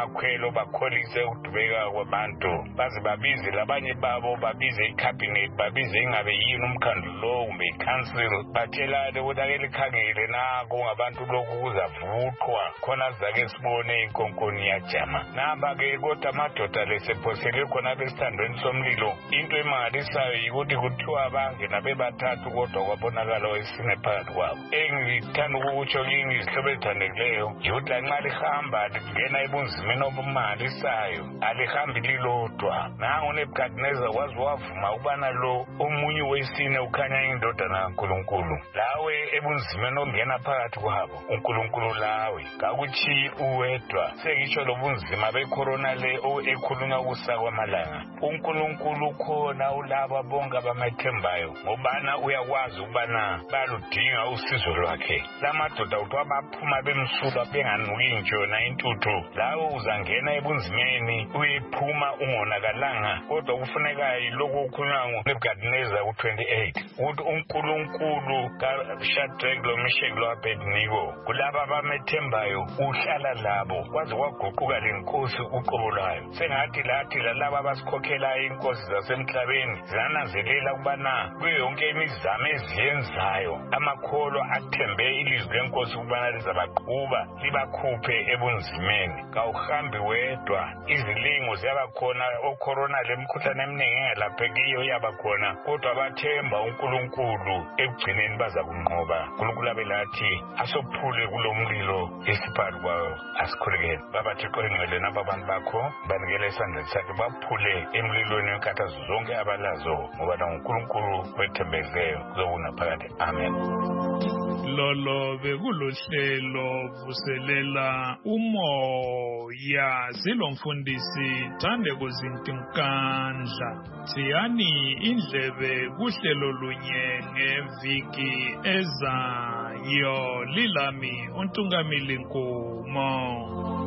amakhwelo bakholise ukudubeka kwabantu baze babize labanye babo babize icabinet babize ingabe yini umkhandlu lo kumbe icouncil batshelane ukuthi ake likhangele nako ngabantu lokhu kuzavuthwa khona zake sibone inkonkoni yajama namba-ke kodwa amadoda lesephosele khona besithandweni somlilo into emangalisayo yikuthi kuthiwa bangena bebathathu kodwa kwabonakala wesine phakathi kwabo engithanda ukukutsho kini izihlobo ezithandekileyo yikuthi lanxa lihamba lingena ebunzimeni obumangalisayo alihambi lilodwa nangu uNebukadineza waze wavuma ukubana lo omunye wesine ukhanya indodana kaNkulunkulu lawe ebunzimeni ongena phakathi kwabo uNkulunkulu lawe kakuthi uwedwa sengitsho lobunzima becorona le ekhulunywa ukusa kwamalanga uNkulunkulu khona ulaba bonke abamethembayo ngobana uyakwazi ukubana baludinga usizo lwakhe lamadoda uthiwa baphuma bemsulwa benganuki njona intuthu lawe uzangena ebunzimeni uyephuma ungonakalanga kodwa kufuneka yilokhu okukhulunywa nguNebukadineza ku-28 ukuthi uNkulunkulu kaShadrach loMeshaki lo-Abednego kulaba abamethembayo uhlala labo kwaze kwaguquka lenkosi uqobo lwayo sengathi lathi lalaba abasikhokhelayo inkosi zasemhlabeni zinananzelela ukubana kuyo yonke imizamo eziyenzayo amakholo athembe ilizwi lenkosi ukubana lizabaqhuba libakhuphe ebunzimeni kawuhambi wedwa izilingo ziyabakhona ocorona lemikhuhlane eminingi engelaphekiyo yabakhona kodwa bathemba uNkulunkulu ekugcineni baza kunqoba uNkulunkulu abelathi asophule kulo mlilo esiphakathi kwayo asikhulekele baba Thixo engcwele naba abantu bakho banikele esandleni sakhe baphule emlilweni wenkathazo zonke abalazo ngoba uNkulunkulu wethembekileyo kuzokuna phakathi amen lolo bekulohlelo vuselela umoya zilomfundisi Thandeko Zintimkandla thiyani indlebe kuhlelo lunye ngeviki ezayo lilami uNtungamili Nkomo.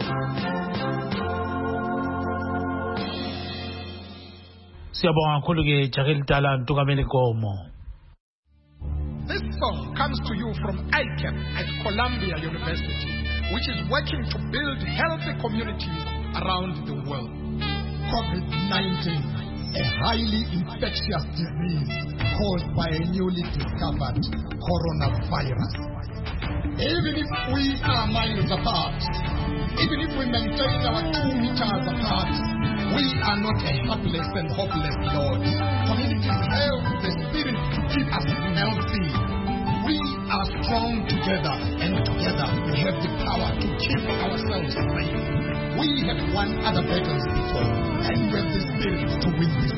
Siyabonga kakhulu ke Jackie Dala Ntungamili Nkomo. This song comes to you from ICAP at Columbia University, which is working to build healthy communities around the world. COVID-19, a highly infectious disease caused by a newly discovered coronavirus. Even if we are miles apart, even if we maintain our 2 meters apart, we are not a helpless and hopeless Lord. Communities held the Spirit to keep us healthy. We are strong together, and together we have the power to keep ourselves safe. We have won other battles before, and we have the Spirit to win this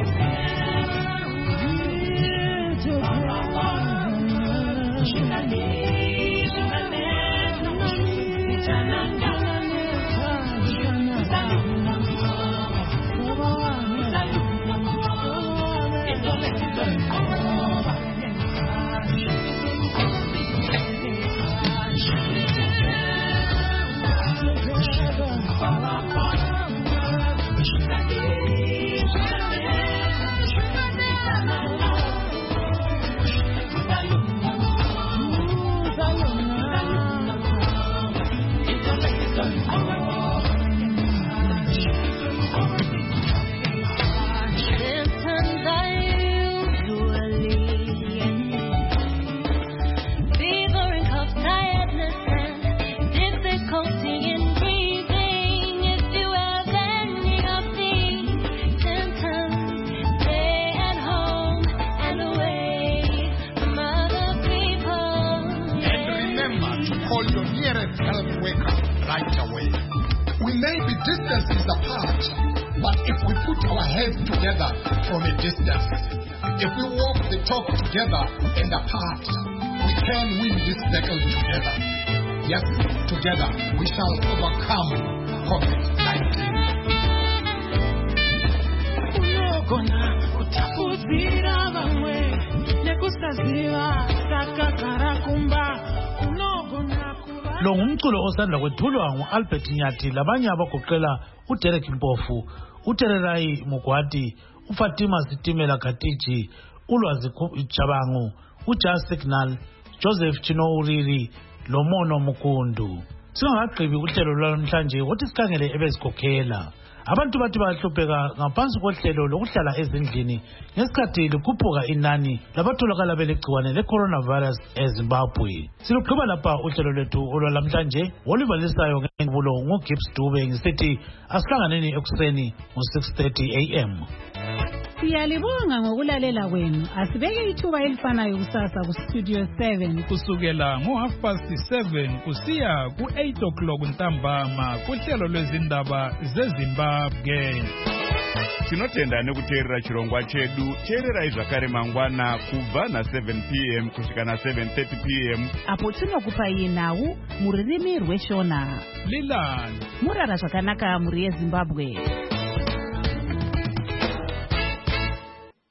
distances apart, but if we put our heads together from a distance, if we walk the talk together and apart, we can win this battle together. Yes, together we shall overcome COVID-19. Lo ngumculo osanda kwethulwa nguAlbert Nyathi labanye abagoqela uDerek Mpofu, uTererai Mugwadi, uFatima Sitimela Katiji, uLwazi Jabangu, uJust Signal, Joseph Chino Uriri, Lomono Mukundu. singakagqibi uhlelo lwanamhlanje ukuthi sikhangele ebezikhokhela. Abantu bathi bahlupheka ngaphansi kohlelo lokuhlala ezindlini ngesikhathi likhuphuka inani labatholakala belegciwane le-coronavirus eZimbabwe. Silugqiba lapha uhlelo lwethu olwalamhlanje oluvalisayo ngemvulo nguGibbs Dube ngisithi asihlanganeni ekuseni ngo-6:30 AM. Siyalibonga ngokulalela kwenu. Asibeke ithuba elifanayo kusasa ku-Studio 7 kusukela ngo-7:30 kusiya ku-8 o'clock ntambama kuhlelo lwezindaba zeZimbabwe. Tinotenda nekuteerera chirongwa chedu. Teererai zvakare mangwana kubva na7 PM kusvika na7:30 PM apo tinokupai nhau muririmi rweshona. Lilani murara zvakanaka muri yeZimbabwe.